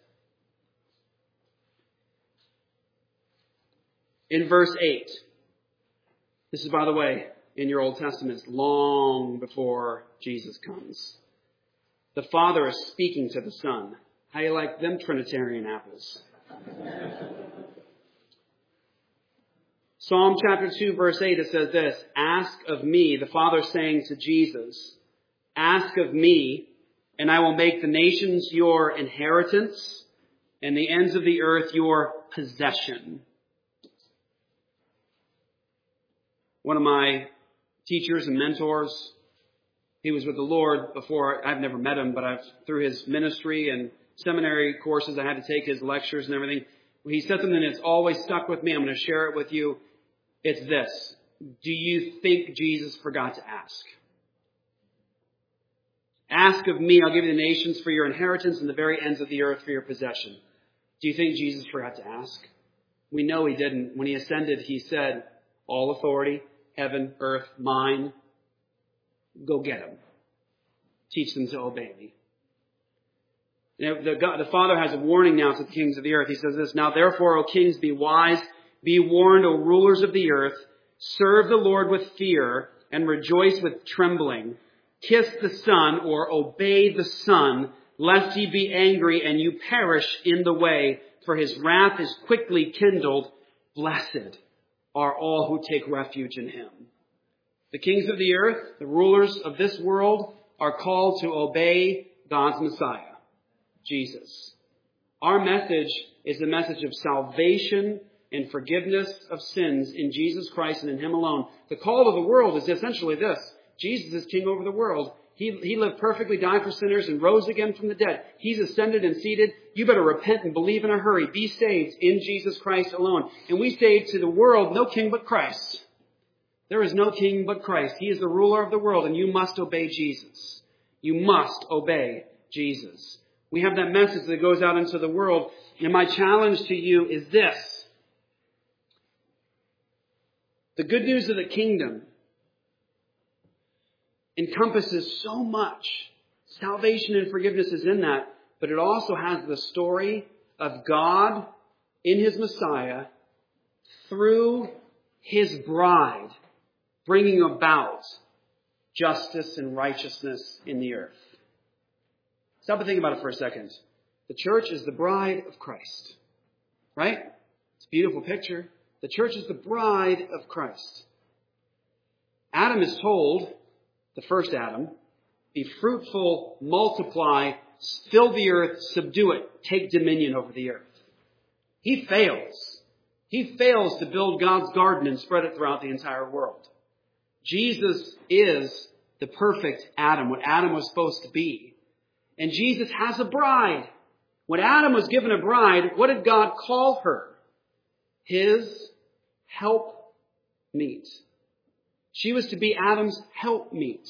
In verse eight. This is, by the way, in your Old Testament, long before Jesus comes. The Father is speaking to the Son. How you like them Trinitarian apples? Psalm chapter two, verse eight, it says this, ask of me, the Father saying to Jesus, ask of me, and I will make the nations your inheritance, and the ends of the earth your possession. One of my teachers and mentors, he was with the Lord before. I've never met him, but I've through his ministry and seminary courses, I had to take his lectures and everything. He said something that's always stuck with me. I'm going to share it with you. It's this. Do you think Jesus forgot to ask? Ask of me, I'll give you the nations for your inheritance and the very ends of the earth for your possession. Do you think Jesus forgot to ask? We know he didn't. When he ascended, he said, all authority, heaven, earth, mine. Go get them. Teach them to obey me. You know, the, God, the Father has a warning now to the kings of the earth. He says this, now therefore, O kings, be wise, be warned, O rulers of the earth, serve the Lord with fear and rejoice with trembling. Kiss the Son or obey the Son, lest he be angry and you perish in the way, for his wrath is quickly kindled. Blessed are all who take refuge in him. The kings of the earth, the rulers of this world, are called to obey God's Messiah, Jesus. Our message is the message of salvation and forgiveness of sins in Jesus Christ and in him alone. The call of the world is essentially this. Jesus is king over the world. He, he lived perfectly, died for sinners, and rose again from the dead. He's ascended and seated. You better repent and believe in a hurry. Be saved in Jesus Christ alone. And we say to the world, no king but Christ. There is no king but Christ. He is the ruler of the world, and you must obey Jesus. You must obey Jesus. We have that message that goes out into the world. And my challenge to you is this. The good news of the kingdom encompasses so much. Salvation and forgiveness is in that. But it also has the story of God in his Messiah through his bride bringing about justice and righteousness in the earth. Stop and think about it for a second. The church is the bride of Christ. Right? It's a beautiful picture. The church is the bride of Christ. Adam is told, the first Adam, be fruitful, multiply, fill the earth, subdue it, take dominion over the earth. He fails. He fails to build God's garden and spread it throughout the entire world. Jesus is the perfect Adam, what Adam was supposed to be. And Jesus has a bride. When Adam was given a bride, what did God call her? His helpmeet. She was to be Adam's helpmeet.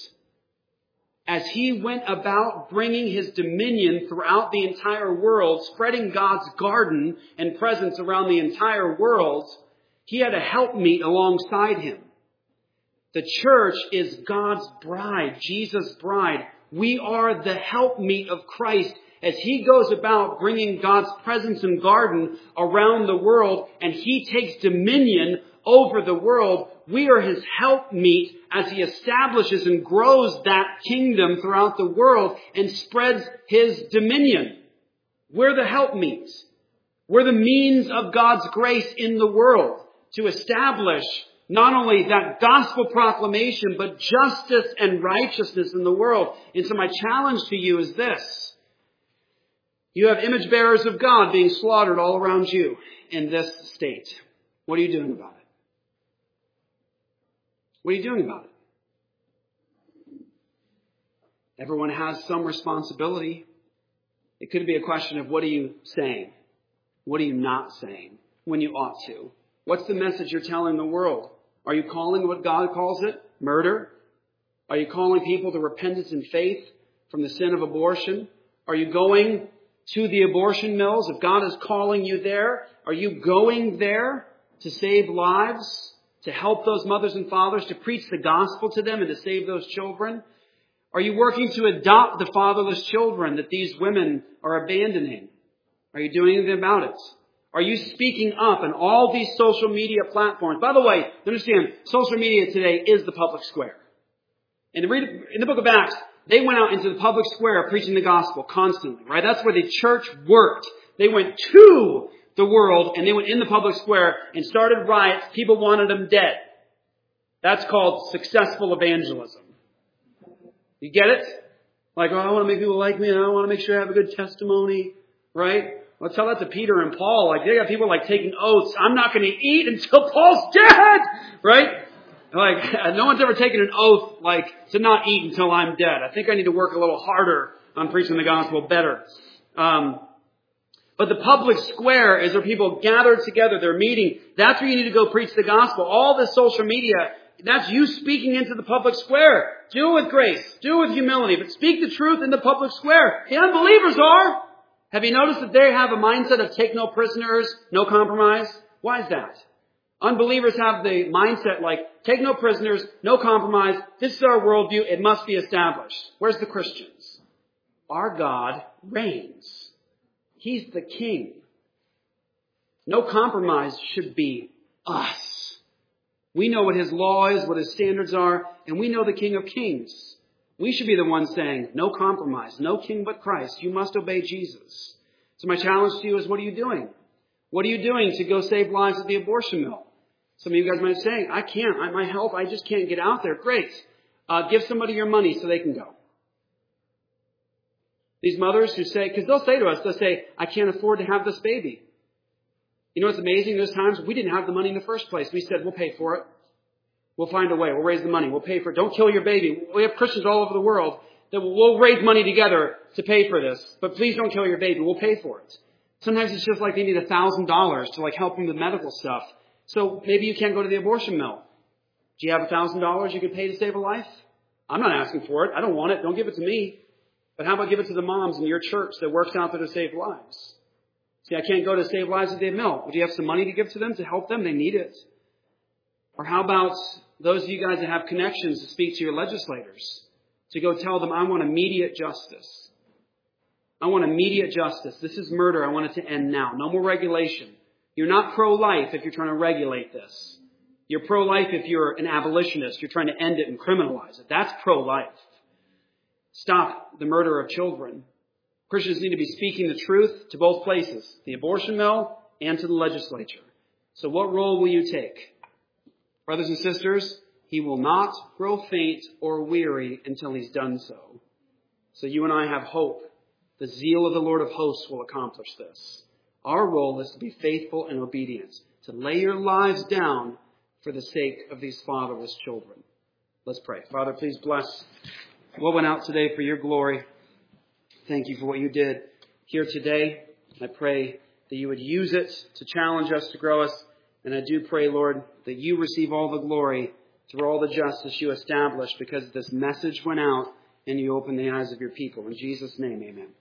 As he went about bringing his dominion throughout the entire world, spreading God's garden and presence around the entire world, he had a helpmeet alongside him. The church is God's bride, Jesus' bride. We are the helpmeet of Christ as he goes about bringing God's presence and garden around the world, and he takes dominion over the world. We are his helpmeet as he establishes and grows that kingdom throughout the world and spreads his dominion. We're the helpmeet. We're the means of God's grace in the world to establish not only that gospel proclamation, but justice and righteousness in the world. And so my challenge to you is this. You have image bearers of God being slaughtered all around you in this state. What are you doing about it? What are you doing about it? Everyone has some responsibility. It could be a question of what are you saying? What are you not saying when you ought to? What's the message you're telling the world? Are you calling what God calls it? Murder? Are you calling people to repentance and faith from the sin of abortion? Are you going to the abortion mills? If God is calling you there, are you going there to save lives? To help those mothers and fathers, to preach the gospel to them and to save those children? Are you working to adopt the fatherless children that these women are abandoning? Are you doing anything about it? Are you speaking up on all these social media platforms? By the way, understand, social media today is the public square. And read in the book of Acts, they went out into the public square preaching the gospel constantly, right? That's where the church worked. They went to the world and they went in the public square and started riots. People wanted them dead. That's called successful evangelism. You get it? Like, oh, I want to make people like me and I want to make sure I have a good testimony, right? Let's tell that to Peter and Paul. Like, they got people like taking oaths. I'm not going to eat until Paul's dead. Right? Like, no one's ever taken an oath, like, to not eat until I'm dead. I think I need to work a little harder on preaching the gospel better. Um, but the public square is where people gather together. They're meeting. That's where you need to go preach the gospel. All this social media, that's you speaking into the public square. Do it with grace. Do it with humility. But speak the truth in the public square. The unbelievers are. Have you noticed that they have a mindset of take no prisoners, no compromise? Why is that? Unbelievers have the mindset like, take no prisoners, no compromise. This is our worldview. It must be established. Where's the Christians? Our God reigns. He's the king. No compromise should be us. We know what his law is, what his standards are, and we know the King of Kings. We should be the ones saying, no compromise, no king but Christ. You must obey Jesus. So my challenge to you is, what are you doing? What are you doing to go save lives at the abortion mill? Some of you guys might be saying, I can't. I, my health, I just can't get out there. Great. Uh, give somebody your money so they can go. These mothers who say, because they'll say to us, they'll say, I can't afford to have this baby. You know what's amazing? There's times we didn't have the money in the first place. We said, we'll pay for it. We'll find a way. We'll raise the money. We'll pay for it. Don't kill your baby. We have Christians all over the world that will raise money together to pay for this. But please don't kill your baby. We'll pay for it. Sometimes it's just like they need a thousand dollars to like help them with medical stuff. So maybe you can't go to the abortion mill. Do you have a thousand dollars you could pay to save a life? I'm not asking for it. I don't want it. Don't give it to me. But how about give it to the moms in your church that works out there to save lives? See, I can't go to save lives at the mill. Would you have some money to give to them to help them? They need it. Or how about those of you guys that have connections to speak to your legislators, to go tell them, I want immediate justice. I want immediate justice. This is murder. I want it to end now. No more regulation. You're not pro-life if you're trying to regulate this. You're pro-life if you're an abolitionist. You're trying to end it and criminalize it. That's pro-life. Stop the murder of children. Christians need to be speaking the truth to both places, the abortion mill and to the legislature. So what role will you take? Brothers and sisters, he will not grow faint or weary until he's done so. So you and I have hope. The zeal of the Lord of hosts will accomplish this. Our role is to be faithful and obedient, to lay your lives down for the sake of these fatherless children. Let's pray. Father, please bless what went out today for your glory. Thank you for what you did here today. I pray that you would use it to challenge us, to grow us. And I do pray, Lord, that you receive all the glory through all the justice you established because this message went out and you opened the eyes of your people. In Jesus' name, amen.